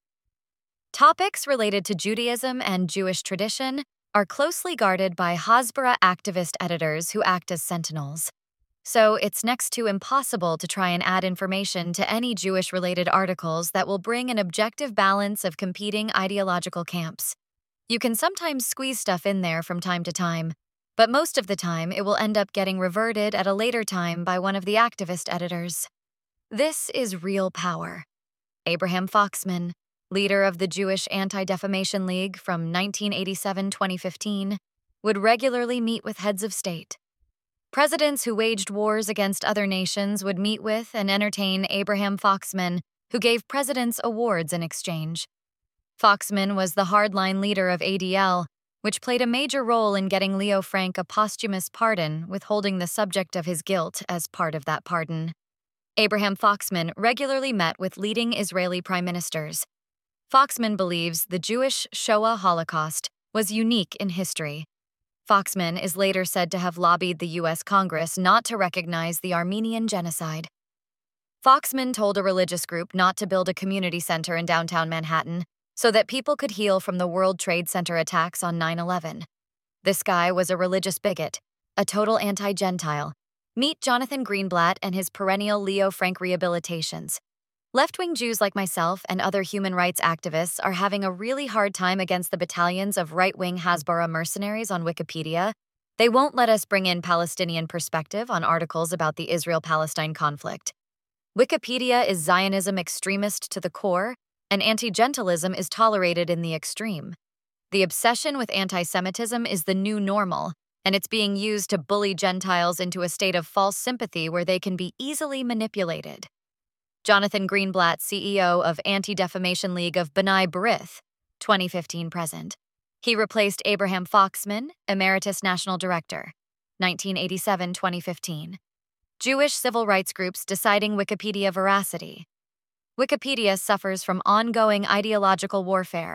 Speaker 1: Topics related to Judaism and Jewish tradition are closely guarded by Hasbara activist editors who act as sentinels. So it's next to impossible to try and add information to any Jewish-related articles that will bring an objective balance of competing ideological camps. You can sometimes squeeze stuff in there from time to time, but most of the time it will end up getting reverted at a later time by one of the activist editors. This is real power. Abraham Foxman, leader of the Jewish Anti-Defamation League from nineteen eighty-seven to twenty fifteen, would regularly meet with heads of state. Presidents who waged wars against other nations would meet with and entertain Abraham Foxman, who gave presidents awards in exchange. Foxman was the hardline leader of A D L, which played a major role in getting Leo Frank a posthumous pardon, withholding the subject of his guilt as part of that pardon. Abraham Foxman regularly met with leading Israeli prime ministers. Foxman believes the Jewish Shoah Holocaust was unique in history. Foxman is later said to have lobbied the U S Congress not to recognize the Armenian genocide. Foxman told a religious group not to build a community center in downtown Manhattan so that people could heal from the World Trade Center attacks on nine eleven. This guy was a religious bigot, a total anti-Gentile. Meet Jonathan Greenblatt and his perennial Leo Frank rehabilitations. Left-wing Jews like myself and other human rights activists are having a really hard time against the battalions of right-wing Hasbara mercenaries on Wikipedia. They won't let us bring in Palestinian perspective on articles about the Israel-Palestine conflict. Wikipedia is Zionism extremist to the core, and anti-Gentilism is tolerated in the extreme. The obsession with anti-Semitism is the new normal, and it's being used to bully Gentiles into a state of false sympathy where they can be easily manipulated. Jonathan Greenblatt, C E O of Anti-Defamation League of B'nai B'rith, twenty fifteen present. He replaced Abraham Foxman, Emeritus National Director, nineteen eighty-seven to twenty fifteen. Jewish civil rights groups deciding Wikipedia veracity. Wikipedia suffers from ongoing ideological warfare,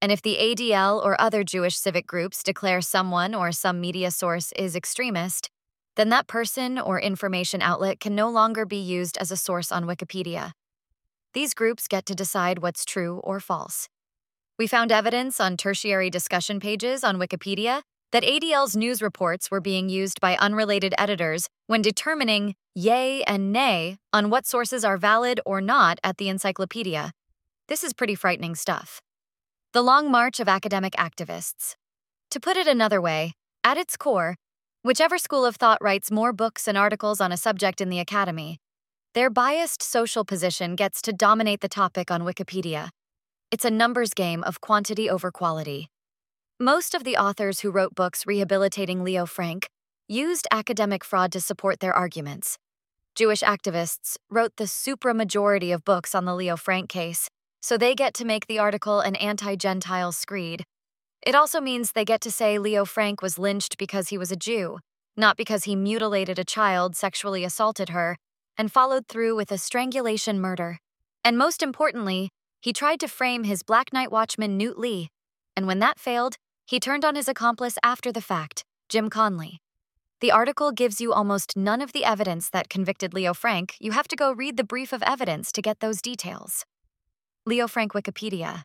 Speaker 1: And if the A D L or other Jewish civic groups declare someone or some media source is extremist, then that person or information outlet can no longer be used as a source on Wikipedia. These groups get to decide what's true or false. We found evidence on tertiary discussion pages on Wikipedia that A D L's news reports were being used by unrelated editors when determining yay and nay on what sources are valid or not at the encyclopedia. This is pretty frightening stuff. The long march of academic activists. To put it another way, at its core, whichever school of thought writes more books and articles on a subject in the academy, their biased social position gets to dominate the topic on Wikipedia. It's a numbers game of quantity over quality. Most of the authors who wrote books rehabilitating Leo Frank used academic fraud to support their arguments. Jewish activists wrote the supramajority of books on the Leo Frank case, so they get to make the article an anti-Gentile screed. It also means they get to say Leo Frank was lynched because he was a Jew, not because he mutilated a child, sexually assaulted her, and followed through with a strangulation murder. And most importantly, he tried to frame his Black Night Watchman Newt Lee, and when that failed, he turned on his accomplice after the fact, Jim Conley. The article gives you almost none of the evidence that convicted Leo Frank. You have to go read the brief of evidence to get those details. Leo Frank Wikipedia.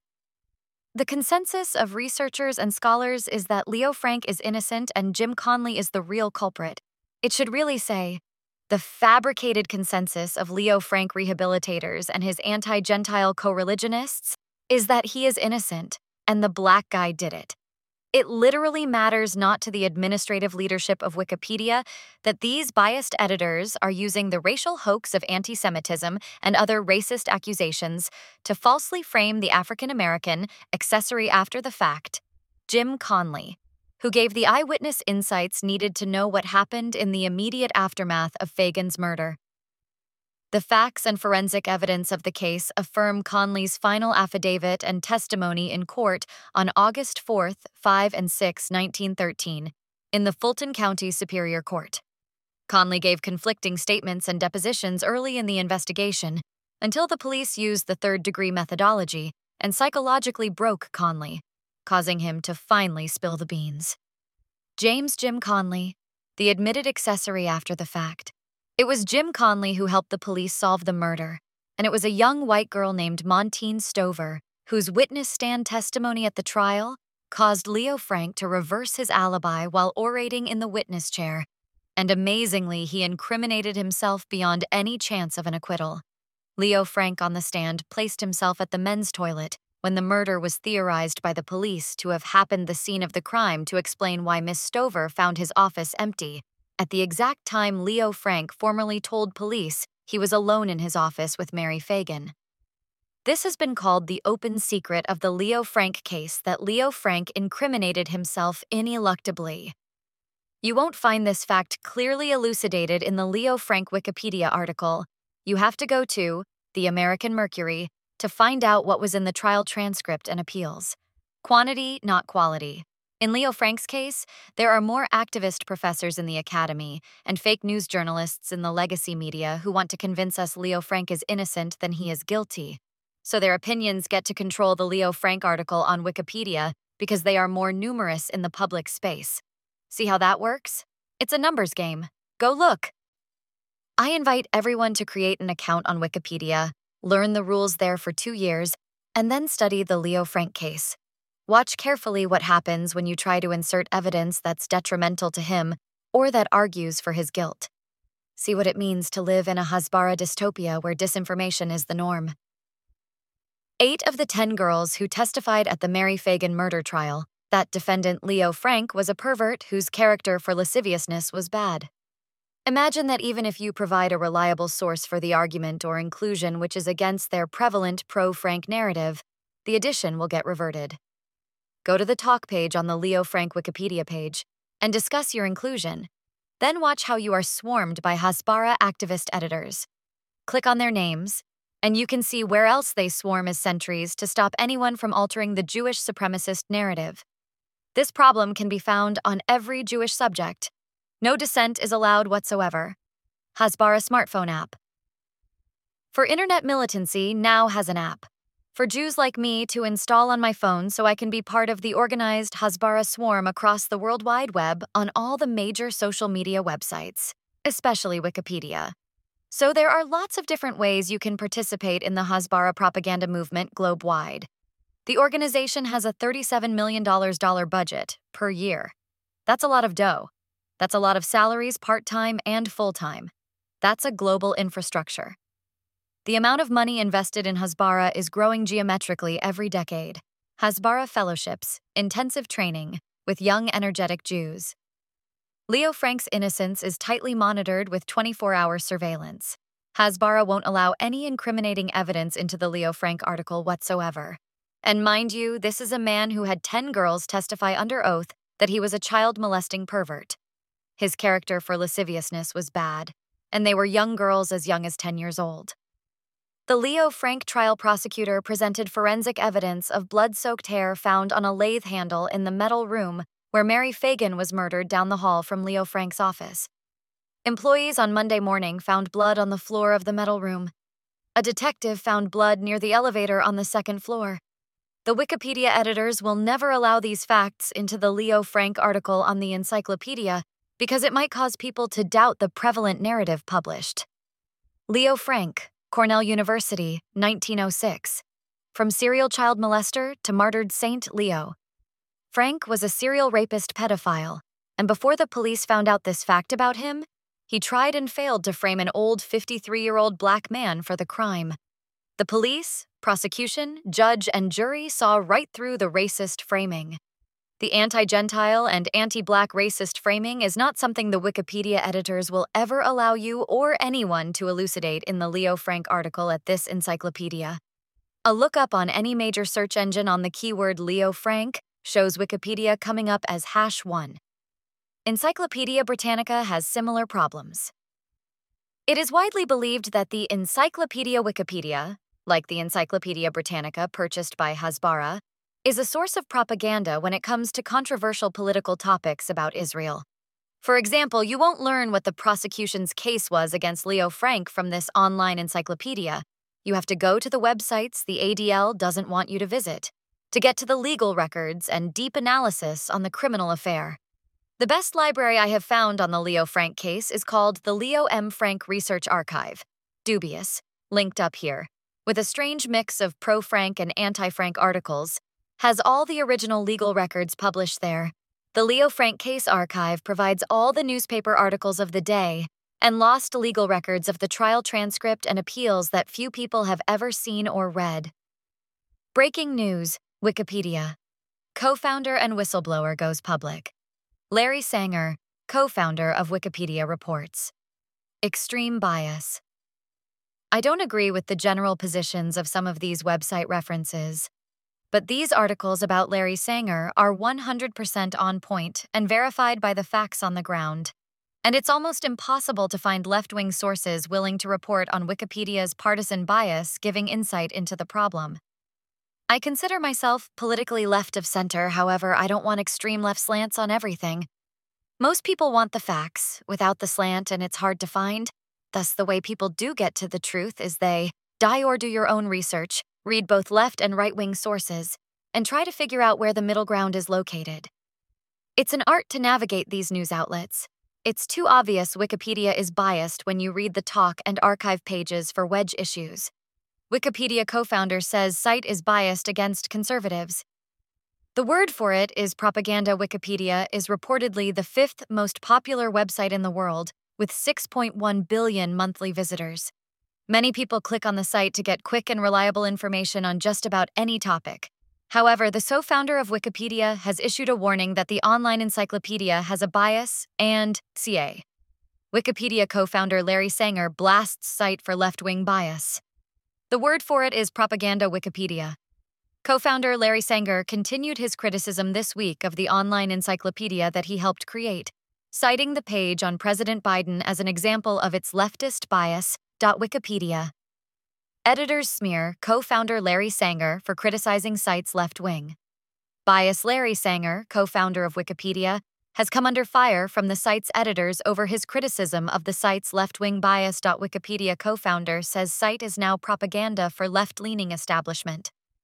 Speaker 1: The consensus of researchers and scholars is that Leo Frank is innocent and Jim Conley is the real culprit. It should really say, the fabricated consensus of Leo Frank rehabilitators and his anti-Gentile co-religionists is that he is innocent and the black guy did it. It literally matters not to the administrative leadership of Wikipedia that these biased editors are using the racial hoax of anti-Semitism and other racist accusations to falsely frame the African-American, accessory after the fact, Jim Conley, who gave the eyewitness insights needed to know what happened in the immediate aftermath of Fagan's murder. The facts and forensic evidence of the case affirm Conley's final affidavit and testimony in court on August fourth, fifth, and sixth, nineteen thirteen, in the Fulton County Superior Court. Conley gave conflicting statements and depositions early in the investigation until the police used the third-degree methodology and psychologically broke Conley, causing him to finally spill the beans. James Jim Conley, the admitted accessory after the fact. It was Jim Conley who helped the police solve the murder, and it was a young white girl named Montine Stover whose witness stand testimony at the trial caused Leo Frank to reverse his alibi while orating in the witness chair, and amazingly, he incriminated himself beyond any chance of an acquittal. Leo Frank on the stand placed himself at the men's toilet when the murder was theorized by the police to have happened the scene of the crime to explain why Miss Stover found his office empty, at the exact time Leo Frank formerly told police he was alone in his office with Mary Fagan. This has been called the open secret of the Leo Frank case that Leo Frank incriminated himself ineluctably. You won't find this fact clearly elucidated in the Leo Frank Wikipedia article. You have to go to the American Mercury to find out what was in the trial transcript and appeals. Quantity, not quality. In Leo Frank's case, there are more activist professors in the academy and fake news journalists in the legacy media who want to convince us Leo Frank is innocent than he is guilty. So their opinions get to control the Leo Frank article on Wikipedia because they are more numerous in the public space. See how that works? It's a numbers game. Go look. I invite everyone to create an account on Wikipedia, learn the rules there for two years, and then study the Leo Frank case. Watch carefully what happens when you try to insert evidence that's detrimental to him or that argues for his guilt. See what it means to live in a Hasbara dystopia where disinformation is the norm. Eight of the ten girls who testified at the Mary Fagan murder trial, that defendant Leo Frank was a pervert whose character for lasciviousness was bad. Imagine that even if you provide a reliable source for the argument or inclusion which is against their prevalent pro-Frank narrative, the addition will get reverted. Go to the talk page on the Leo Frank Wikipedia page and discuss your inclusion. Then watch how you are swarmed by Hasbara activist editors. Click on their names, and you can see where else they swarm as sentries to stop anyone from altering the Jewish supremacist narrative. This problem can be found on every Jewish subject. No dissent is allowed whatsoever. Hasbara smartphone app. For internet militancy now has an app. for Jews like me to install on my phone so I can be part of the organized Hasbara swarm across the World Wide Web on all the major social media websites, especially Wikipedia. So there are lots of different ways you can participate in the Hasbara propaganda movement globe-wide. The organization has a thirty-seven million dollars budget per year. That's a lot of dough. That's a lot of salaries, part-time and full-time. That's a global infrastructure. The amount of money invested in Hasbara is growing geometrically every decade. Hasbara fellowships, intensive training, with young, energetic Jews. Leo Frank's innocence is tightly monitored with twenty-four hour surveillance. Hasbara won't allow any incriminating evidence into the Leo Frank article whatsoever. And mind you, this is a man who had ten girls testify under oath that he was a child-molesting pervert. His character for lasciviousness was bad, and they were young girls as young as ten years old. The Leo Frank trial prosecutor presented forensic evidence of blood-soaked hair found on a lathe handle in the metal room where Mary Fagan was murdered down the hall from Leo Frank's office. Employees on Monday morning found blood on the floor of the metal room. A detective found blood near the elevator on the second floor. The Wikipedia editors will never allow these facts into the Leo Frank article on the encyclopedia because it might cause people to doubt the prevalent narrative published. Leo Frank, Cornell University, nineteen oh six. From serial child molester to martyred Saint Leo. Frank was a serial rapist pedophile, and before the police found out this fact about him, he tried and failed to frame an old fifty-three-year-old black man for the crime. The police, prosecution, judge, and jury saw right through the racist framing. The anti-Gentile and anti-black racist framing is not something the Wikipedia editors will ever allow you or anyone to elucidate in the Leo Frank article at this encyclopedia. A lookup on any major search engine on the keyword Leo Frank shows Wikipedia coming up as hash one. Encyclopedia Britannica has similar problems. It is widely believed that the Encyclopedia Wikipedia, like the Encyclopedia Britannica purchased by Hasbara, is a source of propaganda when it comes to controversial political topics about Israel. For example, you won't learn what the prosecution's case was against Leo Frank from this online encyclopedia. You have to go to the websites the A D L doesn't want you to visit to get to the legal records and deep analysis on the criminal affair. The best library I have found on the Leo Frank case is called the Leo M. Frank Research Archive, dubious, linked up here, with a strange mix of pro-Frank and anti-Frank articles, has all the original legal records published there. The Leo Frank Case Archive provides all the newspaper articles of the day and lost legal records of the trial transcript and appeals that few people have ever seen or read. Breaking news, Wikipedia. Co-founder and whistleblower goes public. Larry Sanger, co-founder of Wikipedia, reports. Extreme bias. I don't agree with the general positions of some of these website references, but these articles about Larry Sanger are one hundred percent on point and verified by the facts on the ground. And it's almost impossible to find left-wing sources willing to report on Wikipedia's partisan bias giving insight into the problem. I consider myself politically left of center, however, I don't want extreme left slants on everything. Most people want the facts, without the slant, and it's hard to find. Thus, the way people do get to the truth is they die or do your own research, read both left and right-wing sources, and try to figure out where the middle ground is located. It's an art to navigate these news outlets. It's too obvious Wikipedia is biased when you read the talk and archive pages for wedge issues. Wikipedia co-founder says site is biased against conservatives. The word for it is propaganda. Wikipedia is reportedly the fifth most popular website in the world, with six point one billion monthly visitors. Many people click on the site to get quick and reliable information on just about any topic. However, the co-founder of Wikipedia has issued a warning that the online encyclopedia has a bias and C A. Wikipedia co-founder Larry Sanger blasts site for left-wing bias. The word for it is propaganda. Wikipedia. Co-founder Larry Sanger continued his criticism this week of the online encyclopedia that he helped create, citing the page on President Biden as an example of its leftist bias. Wikipedia. Editors smear co-founder Larry Sanger for criticizing site's left-wing. Bias. Larry Sanger, co-founder of Wikipedia, has come under fire from the site's editors over his criticism of the site's left-wing bias. Wikipedia co-founder says site is now propaganda for left-leaning establishment.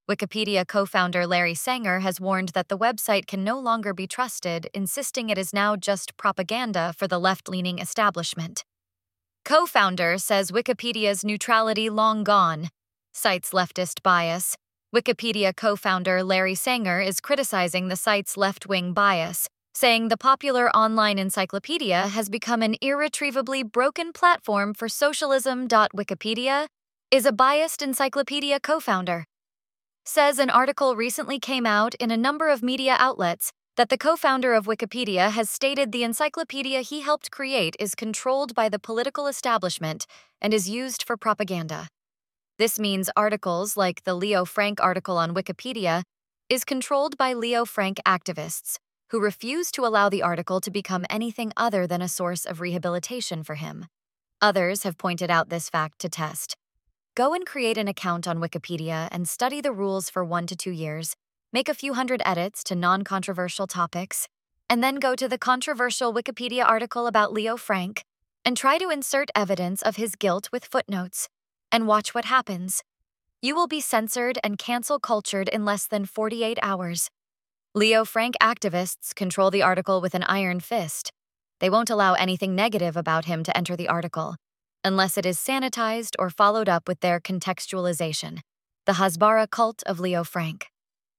Speaker 1: Wikipedia co-founder Larry Sanger has warned that the website can no longer be trusted, insisting it is now just propaganda for the left-leaning establishment. Co-founder says Wikipedia's neutrality long gone, cites leftist bias. Wikipedia co-founder Larry Sanger is criticizing the site's left-wing bias, saying the popular online encyclopedia has become an irretrievably broken platform for socialism. Wikipedia is a biased encyclopedia co-founder. Says an article recently came out in a number of media outlets that the co-founder of Wikipedia has stated the encyclopedia he helped create is controlled by the political establishment and is used for propaganda. This means articles like the Leo Frank article on Wikipedia is controlled by Leo Frank activists who refuse to allow the article to become anything other than a source of rehabilitation for him. Others have pointed out this fact to test. Go and create an account on Wikipedia and study the rules for one to two years, make a few hundred edits to non-controversial topics, and then go to the controversial Wikipedia article about Leo Frank and try to insert evidence of his guilt with footnotes, and watch what happens. You will be censored and cancel cultured in less than forty-eight hours. Leo Frank activists control the article with an iron fist. They won't allow anything negative about him to enter the article, unless it is sanitized or followed up with their contextualization, the Hasbara cult of Leo Frank.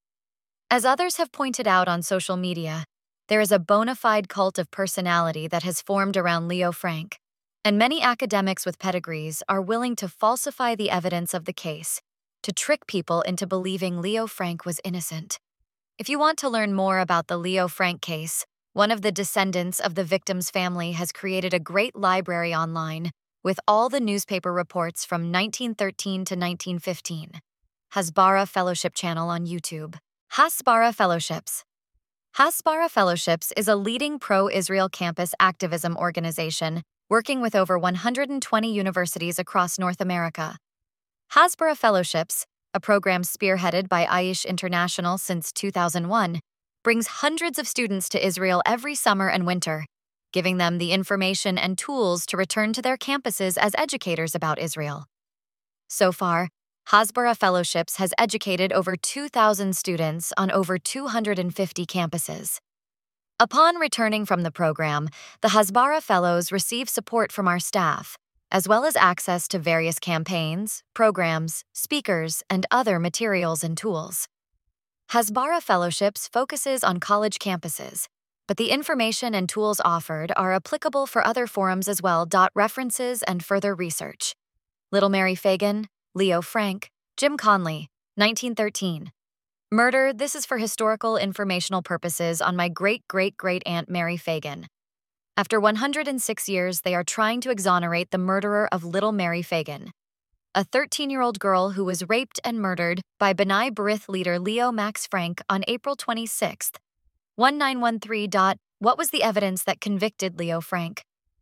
Speaker 1: As others have pointed out on social media, there is a bona fide cult of personality that has formed around Leo Frank, and many academics with pedigrees are willing to falsify the evidence of the case to trick people into believing Leo Frank was innocent. If you want to learn more about the Leo Frank case, one of the descendants of the victim's family has created a great library online with all the newspaper reports from nineteen thirteen to nineteen fifteen. Hasbara Fellowship channel on YouTube. Hasbara Fellowships. Hasbara Fellowships is a leading pro-Israel campus activism organization working with over one hundred twenty universities across North America. Hasbara Fellowships, a program spearheaded by Aish International since two thousand one, brings hundreds of students to Israel every summer and winter, giving them the information and tools to return to their campuses as educators about Israel. So far, Hasbara Fellowships has educated over two thousand students on over two hundred fifty campuses. Upon returning from the program, the Hasbara Fellows receive support from our staff, as well as access to various campaigns, programs, speakers, and other materials and tools. Hasbara Fellowships focuses on college campuses, but the information and tools offered are applicable for other forums as well. References and further research. Little Mary Fagan, Leo Frank, Jim Conley, nineteen thirteen. Murder. This is for historical informational purposes on my great-great-great-aunt Mary Fagan. After one hundred six years, they are trying to exonerate the murderer of Little Mary Fagan, a thirteen-year-old girl who was raped and murdered by B'nai B'rith leader Leo Max Frank on April twenty-sixth, nineteen thirteen. What was the evidence that convicted Leo Frank?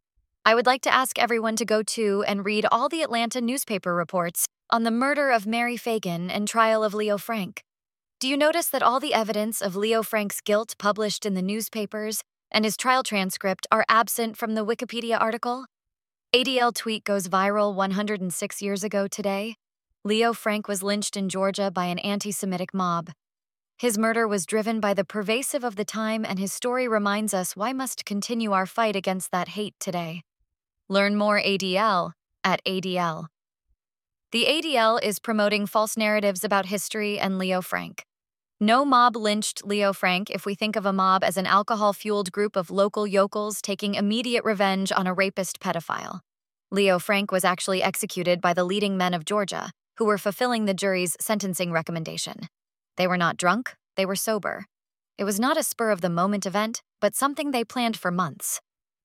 Speaker 1: I would like to ask everyone to go to and read all the Atlanta newspaper reports on the murder of Mary Fagan and trial of Leo Frank. Do you notice that all the evidence of Leo Frank's guilt published in the newspapers and his trial transcript are absent from the Wikipedia article? A D L tweet goes viral one hundred six years ago today. Leo Frank was lynched in Georgia by an anti-Semitic mob. His murder was driven by the pervasive of the time, and his story reminds us why must continue our fight against that hate today. Learn more A D L at A D L. The A D L is promoting false narratives about history and Leo Frank. No mob lynched Leo Frank if we think of a mob as an alcohol-fueled group of local yokels taking immediate revenge on a rapist pedophile. Leo Frank was actually executed by the leading men of Georgia, who were fulfilling the jury's sentencing recommendation. They were not drunk, they were sober. It was not a spur-of-the-moment event, but something they planned for months.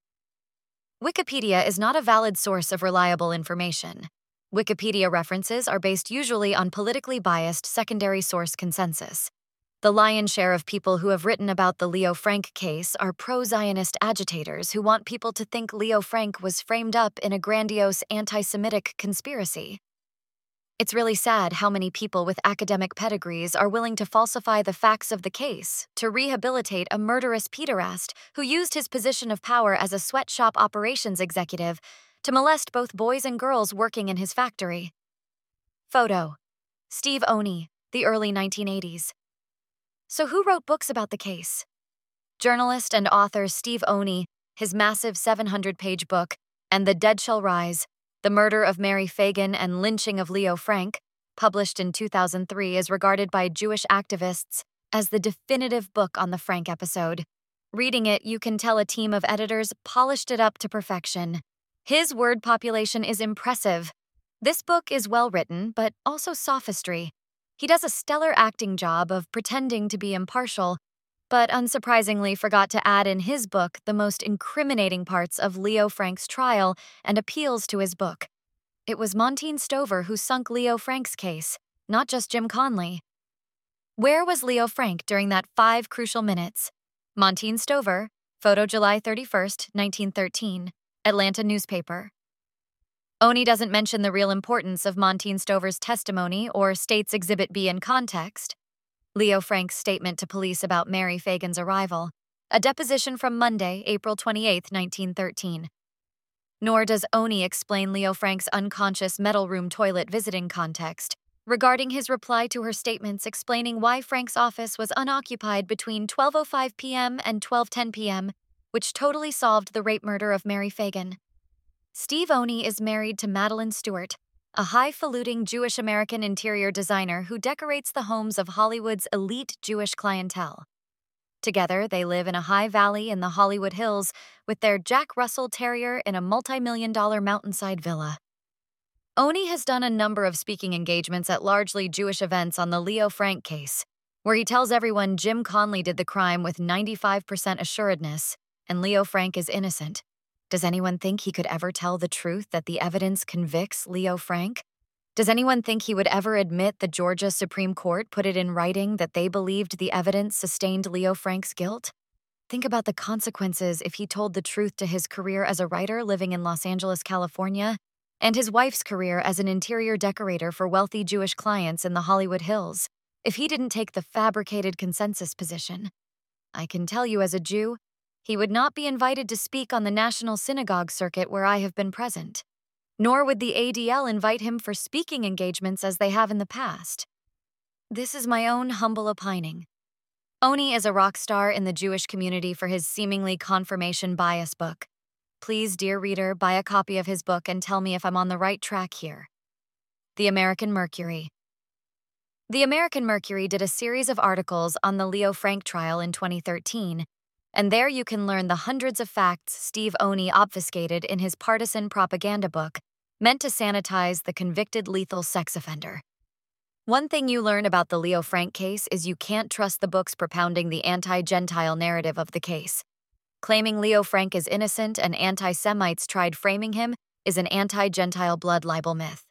Speaker 1: Wikipedia is not a valid source of reliable information. Wikipedia references are based usually on politically biased secondary source consensus. The lion's share of people who have written about the Leo Frank case are pro-Zionist agitators who want people to think Leo Frank was framed up in a grandiose anti-Semitic conspiracy. It's really sad how many people with academic pedigrees are willing to falsify the facts of the case to rehabilitate a murderous pederast who used his position of power as a sweatshop operations executive to molest both boys and girls working in his factory. Photo. Steve Oney, the early nineteen eighties. So who wrote books about the case? Journalist and author Steve Oney, his massive seven hundred page book, And the Dead Shall Rise, The Murder of Mary Fagan and Lynching of Leo Frank, published in two thousand three, is regarded by Jewish activists as the definitive book on the Frank episode. Reading it, you can tell a team of editors polished it up to perfection. His word population is impressive. This book is well written, but also sophistry. He does a stellar acting job of pretending to be impartial, but unsurprisingly forgot to add in his book the most incriminating parts of Leo Frank's trial and appeals to his book. It was Monteen Stover who sunk Leo Frank's case, not just Jim Conley. Where was Leo Frank during that five crucial minutes? Monteen Stover, photo July thirty-first, nineteen thirteen, Atlanta newspaper. Oney doesn't mention the real importance of Monteen Stover's testimony or states Exhibit B in context. Leo Frank's statement to police about Mary Fagan's arrival, a deposition from Monday, April twenty-eighth, nineteen thirteen. Nor does Oney explain Leo Frank's unconscious metal room toilet visiting context, regarding his reply to her statements explaining why Frank's office was unoccupied between twelve oh five p.m. and twelve ten p.m., which totally solved the rape murder of Mary Fagan. Steve Oney is married to Madeline Stewart, a highfalutin Jewish-American interior designer who decorates the homes of Hollywood's elite Jewish clientele. Together, they live in a high valley in the Hollywood Hills with their Jack Russell Terrier in a multi-million dollar mountainside villa. Oney has done a number of speaking engagements at largely Jewish events on the Leo Frank case, where he tells everyone Jim Conley did the crime with ninety-five percent assuredness, and Leo Frank is innocent. Does anyone think he could ever tell the truth that the evidence convicts Leo Frank? Does anyone think he would ever admit the Georgia Supreme Court put it in writing that they believed the evidence sustained Leo Frank's guilt? Think about the consequences if he told the truth to his career as a writer living in Los Angeles, California, and his wife's career as an interior decorator for wealthy Jewish clients in the Hollywood Hills, if he didn't take the fabricated consensus position. I can tell you as a Jew, he would not be invited to speak on the National Synagogue circuit where I have been present, nor would the A D L invite him for speaking engagements as they have in the past. This is my own humble opining. Oney is a rock star in the Jewish community for his seemingly confirmation bias book. Please, dear reader, buy a copy of his book and tell me if I'm on the right track here. The American Mercury. The American Mercury did a series of articles on the Leo Frank trial in twenty thirteen, and there you can learn the hundreds of facts Steve Oney obfuscated in his partisan propaganda book, meant to sanitize the convicted lethal sex offender. One thing you learn about the Leo Frank case is you can't trust the books propounding the anti-Gentile narrative of the case. Claiming Leo Frank is innocent and anti-Semites tried framing him is an anti-Gentile blood libel myth.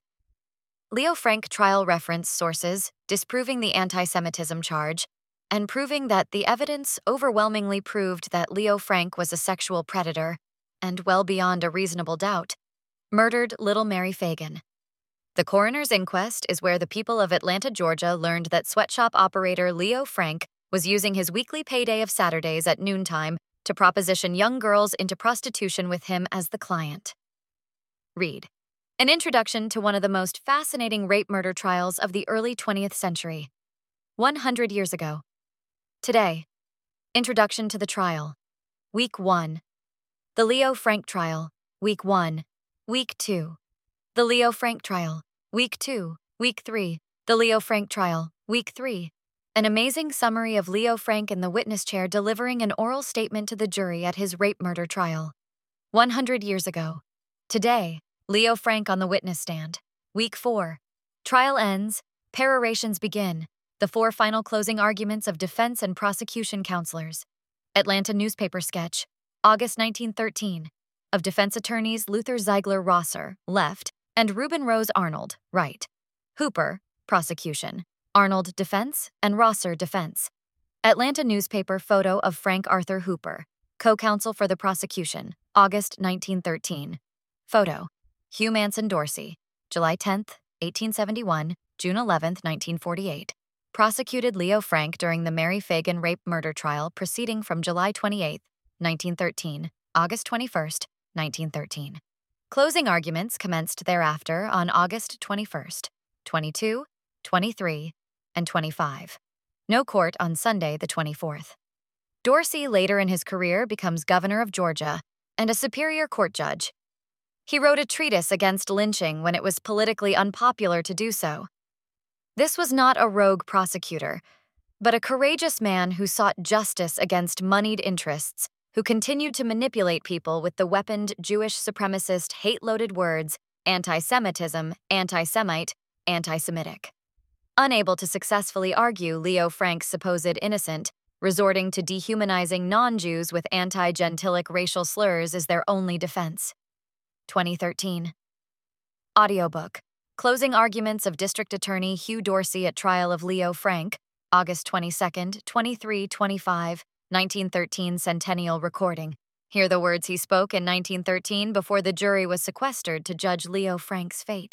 Speaker 1: Leo Frank trial reference sources disproving the anti-Semitism charge and proving that the evidence overwhelmingly proved that Leo Frank was a sexual predator and, well beyond a reasonable doubt, murdered little Mary Fagan. The coroner's inquest is where the people of Atlanta, Georgia learned that sweatshop operator Leo Frank was using his weekly payday of Saturdays at noontime to proposition young girls into prostitution with him as the client. Read. An introduction to one of the most fascinating rape-murder trials of the early twentieth century. one hundred years ago. Today. Introduction to the trial. Week one. The Leo Frank trial. Week one. Week two. The Leo Frank trial. Week two. Week three. The Leo Frank trial. Week three. An amazing summary of Leo Frank in the witness chair delivering an oral statement to the jury at his rape-murder trial. one hundred years ago. Today. Leo Frank on the witness stand. Week four. Trial ends. Perorations begin. The four final closing arguments of defense and prosecution counselors. Atlanta newspaper sketch. August nineteen thirteen. Of defense attorneys Luther Ziegler Rosser, left, and Reuben Rose Arnold, right. Hooper, prosecution. Arnold, defense, and Rosser, defense. Atlanta newspaper photo of Frank Arthur Hooper, co-counsel for the prosecution, August nineteen thirteen. Photo. Hugh Manson Dorsey, July tenth, eighteen seventy-one, June eleventh, nineteen forty-eight. Prosecuted Leo Frank during the Mary Fagan rape murder trial proceeding from July twenty-eighth, nineteen thirteen, August twenty-first, nineteen thirteen. Closing arguments commenced thereafter on August twenty-first, twenty-two, twenty-three, and twenty-five. No court on Sunday, the twenty-fourth. Dorsey later in his career becomes governor of Georgia and a Superior Court judge. He wrote a treatise against lynching when it was politically unpopular to do so. This was not a rogue prosecutor, but a courageous man who sought justice against moneyed interests, who continued to manipulate people with the weaponed Jewish supremacist hate-loaded words anti-Semitism, anti-Semite, anti-Semitic. Unable to successfully argue Leo Frank's supposed innocent, resorting to dehumanizing non-Jews with anti-gentilic racial slurs is their only defense. twenty thirteen. Audiobook. Closing arguments of District Attorney Hugh Dorsey at trial of Leo Frank, August twenty-second, twenty-three twenty-five, nineteen thirteen Centennial recording. Hear the words he spoke in nineteen thirteen before the jury was sequestered to judge Leo Frank's fate.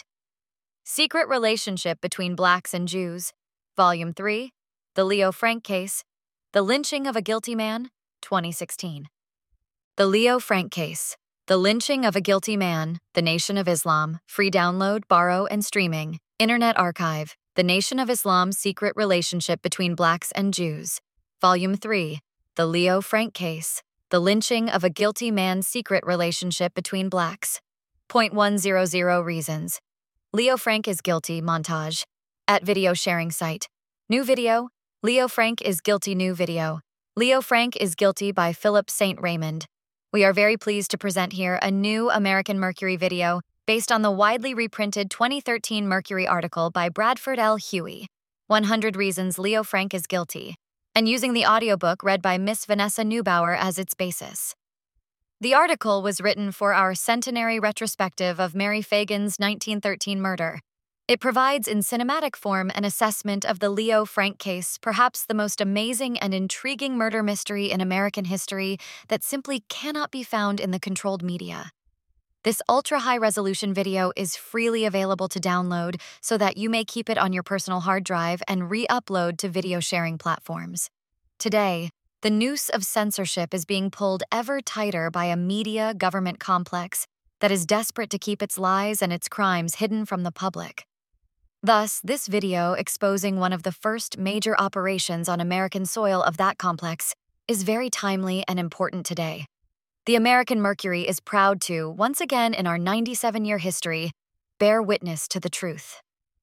Speaker 1: Secret Relationship Between Blacks and Jews, Volume three, The Leo Frank Case, The Lynching of a Guilty Man, twenty sixteen. The Leo Frank Case, The Lynching of a Guilty Man, The Nation of Islam, free download, borrow, and streaming, Internet Archive, The Nation of Islam Secret Relationship Between Blacks and Jews, Volume three, The Leo Frank Case, The Lynching of a Guilty Man's Secret Relationship Between Blacks. point one hundred Reasons. Leo Frank is guilty, montage. At video sharing site. New video. Leo Frank is guilty, new video. Leo Frank is guilty by Philip Saint Raymond. We are very pleased to present here a new American Mercury video based on the widely reprinted twenty thirteen Mercury article by Bradford L. Huey, one hundred Reasons Leo Frank is Guilty, and using the audiobook read by Miss Vanessa Neubauer as its basis. The article was written for our centenary retrospective of Mary Fagan's nineteen thirteen murder. It provides in cinematic form an assessment of the Leo Frank case, perhaps the most amazing and intriguing murder mystery in American history that simply cannot be found in the controlled media. This ultra-high-resolution video is freely available to download so that you may keep it on your personal hard drive and re-upload to video sharing platforms. Today, the noose of censorship is being pulled ever tighter by a media government complex that is desperate to keep its lies and its crimes hidden from the public. Thus, this video exposing one of the first major operations on American soil of that complex is very timely and important today. The American Mercury is proud to, once again in our ninety-seven-year history, bear witness to the truth.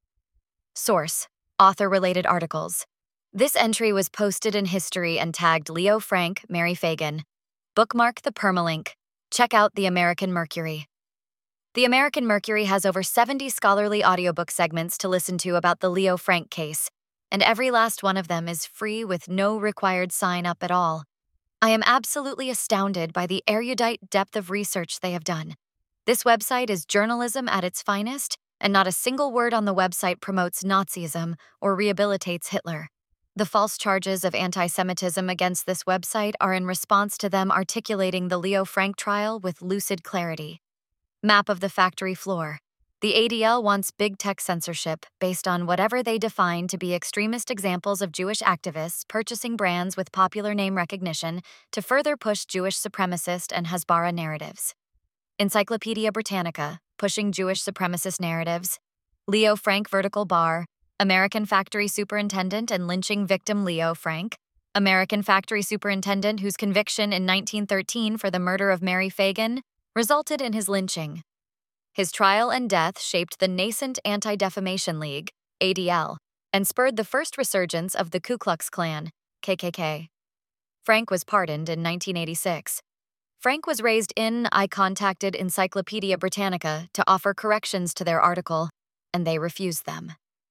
Speaker 1: Source: author-related articles. This entry was posted in history and tagged Leo Frank, Mary Fagan. Bookmark the permalink. Check out the American Mercury. The American Mercury has over seventy scholarly audiobook segments to listen to about the Leo Frank case, and every last one of them is free with no required sign-up at all. I am absolutely astounded by the erudite depth of research they have done. This website is journalism at its finest, and not a single word on the website promotes Nazism or rehabilitates Hitler. The false charges of anti-Semitism against this website are in response to them articulating the Leo Frank trial with lucid clarity. Map of the factory floor. The A D L wants big tech censorship based on whatever they define to be extremist examples of Jewish activists purchasing brands with popular name recognition to further push Jewish supremacist and Hasbara narratives. Encyclopedia Britannica, pushing Jewish supremacist narratives. Leo Frank vertical bar. American factory superintendent and lynching victim Leo Frank. American factory superintendent whose conviction in nineteen thirteen for the murder of Mary Fagan resulted in his lynching. His trial and death shaped the nascent Anti-Defamation League, A D L, and spurred the first resurgence of the Ku Klux Klan, K K K. Frank was pardoned in nineteen eighty-six. Frank was raised in, I contacted Encyclopedia Britannica to offer corrections to their article, and they refused them.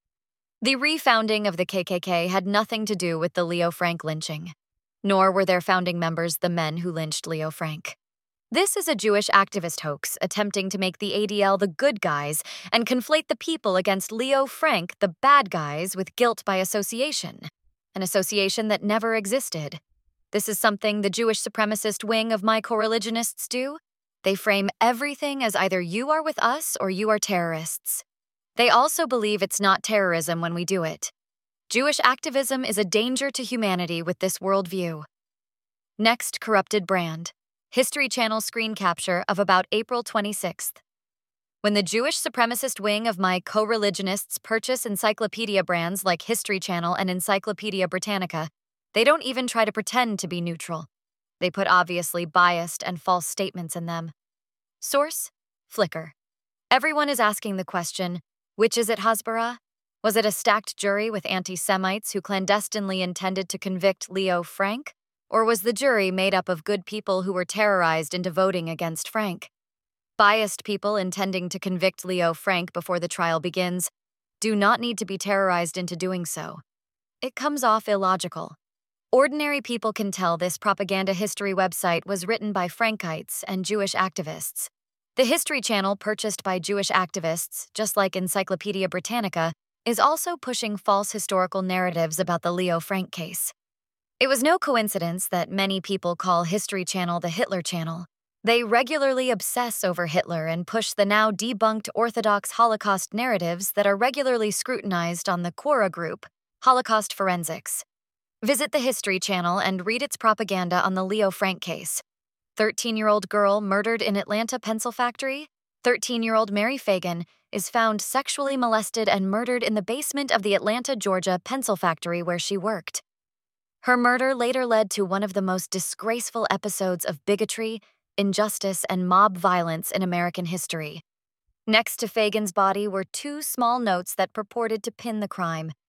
Speaker 1: The refounding of the K K K had nothing to do with the Leo Frank lynching, nor were their founding members the men who lynched Leo Frank. This is a Jewish activist hoax attempting to make the A D L the good guys and conflate the people against Leo Frank, the bad guys, with guilt by association, an association that never existed. This is something the Jewish supremacist wing of my coreligionists do. They frame everything as either you are with us or you are terrorists. They also believe it's not terrorism when we do it. Jewish activism is a danger to humanity with this worldview. Next corrupted brand. History Channel screen capture of about April twenty-sixth. When the Jewish supremacist wing of my co-religionists purchase encyclopedia brands like History Channel and Encyclopedia Britannica, they don't even try to pretend to be neutral. They put obviously biased and false statements in them. Source: Flickr. Everyone is asking the question, which is it, Hasbara? Was it a stacked jury with anti-Semites who clandestinely intended to convict Leo Frank? Or was the jury made up of good people who were terrorized into voting against Frank? Biased people intending to convict Leo Frank before the trial begins do not need to be terrorized into doing so. It comes off illogical. Ordinary people can tell this propaganda history website was written by Frankites and Jewish activists. The History Channel, purchased by Jewish activists, just like Encyclopedia Britannica, is also pushing false historical narratives about the Leo Frank case. It was no coincidence that many people call History Channel the Hitler Channel. They regularly obsess over Hitler and push the now debunked Orthodox Holocaust narratives that are regularly scrutinized on the Quora group, Holocaust Forensics. Visit the History Channel and read its propaganda on the Leo Frank case. thirteen-year-old girl murdered in Atlanta pencil factory. thirteen-year-old Mary Fagan is found sexually molested and murdered in the basement of the Atlanta, Georgia pencil factory where she worked. Her murder later led to one of the most disgraceful episodes of bigotry, injustice, and mob violence in American history. Next to Fagan's body were two small notes that purported to pin the crime.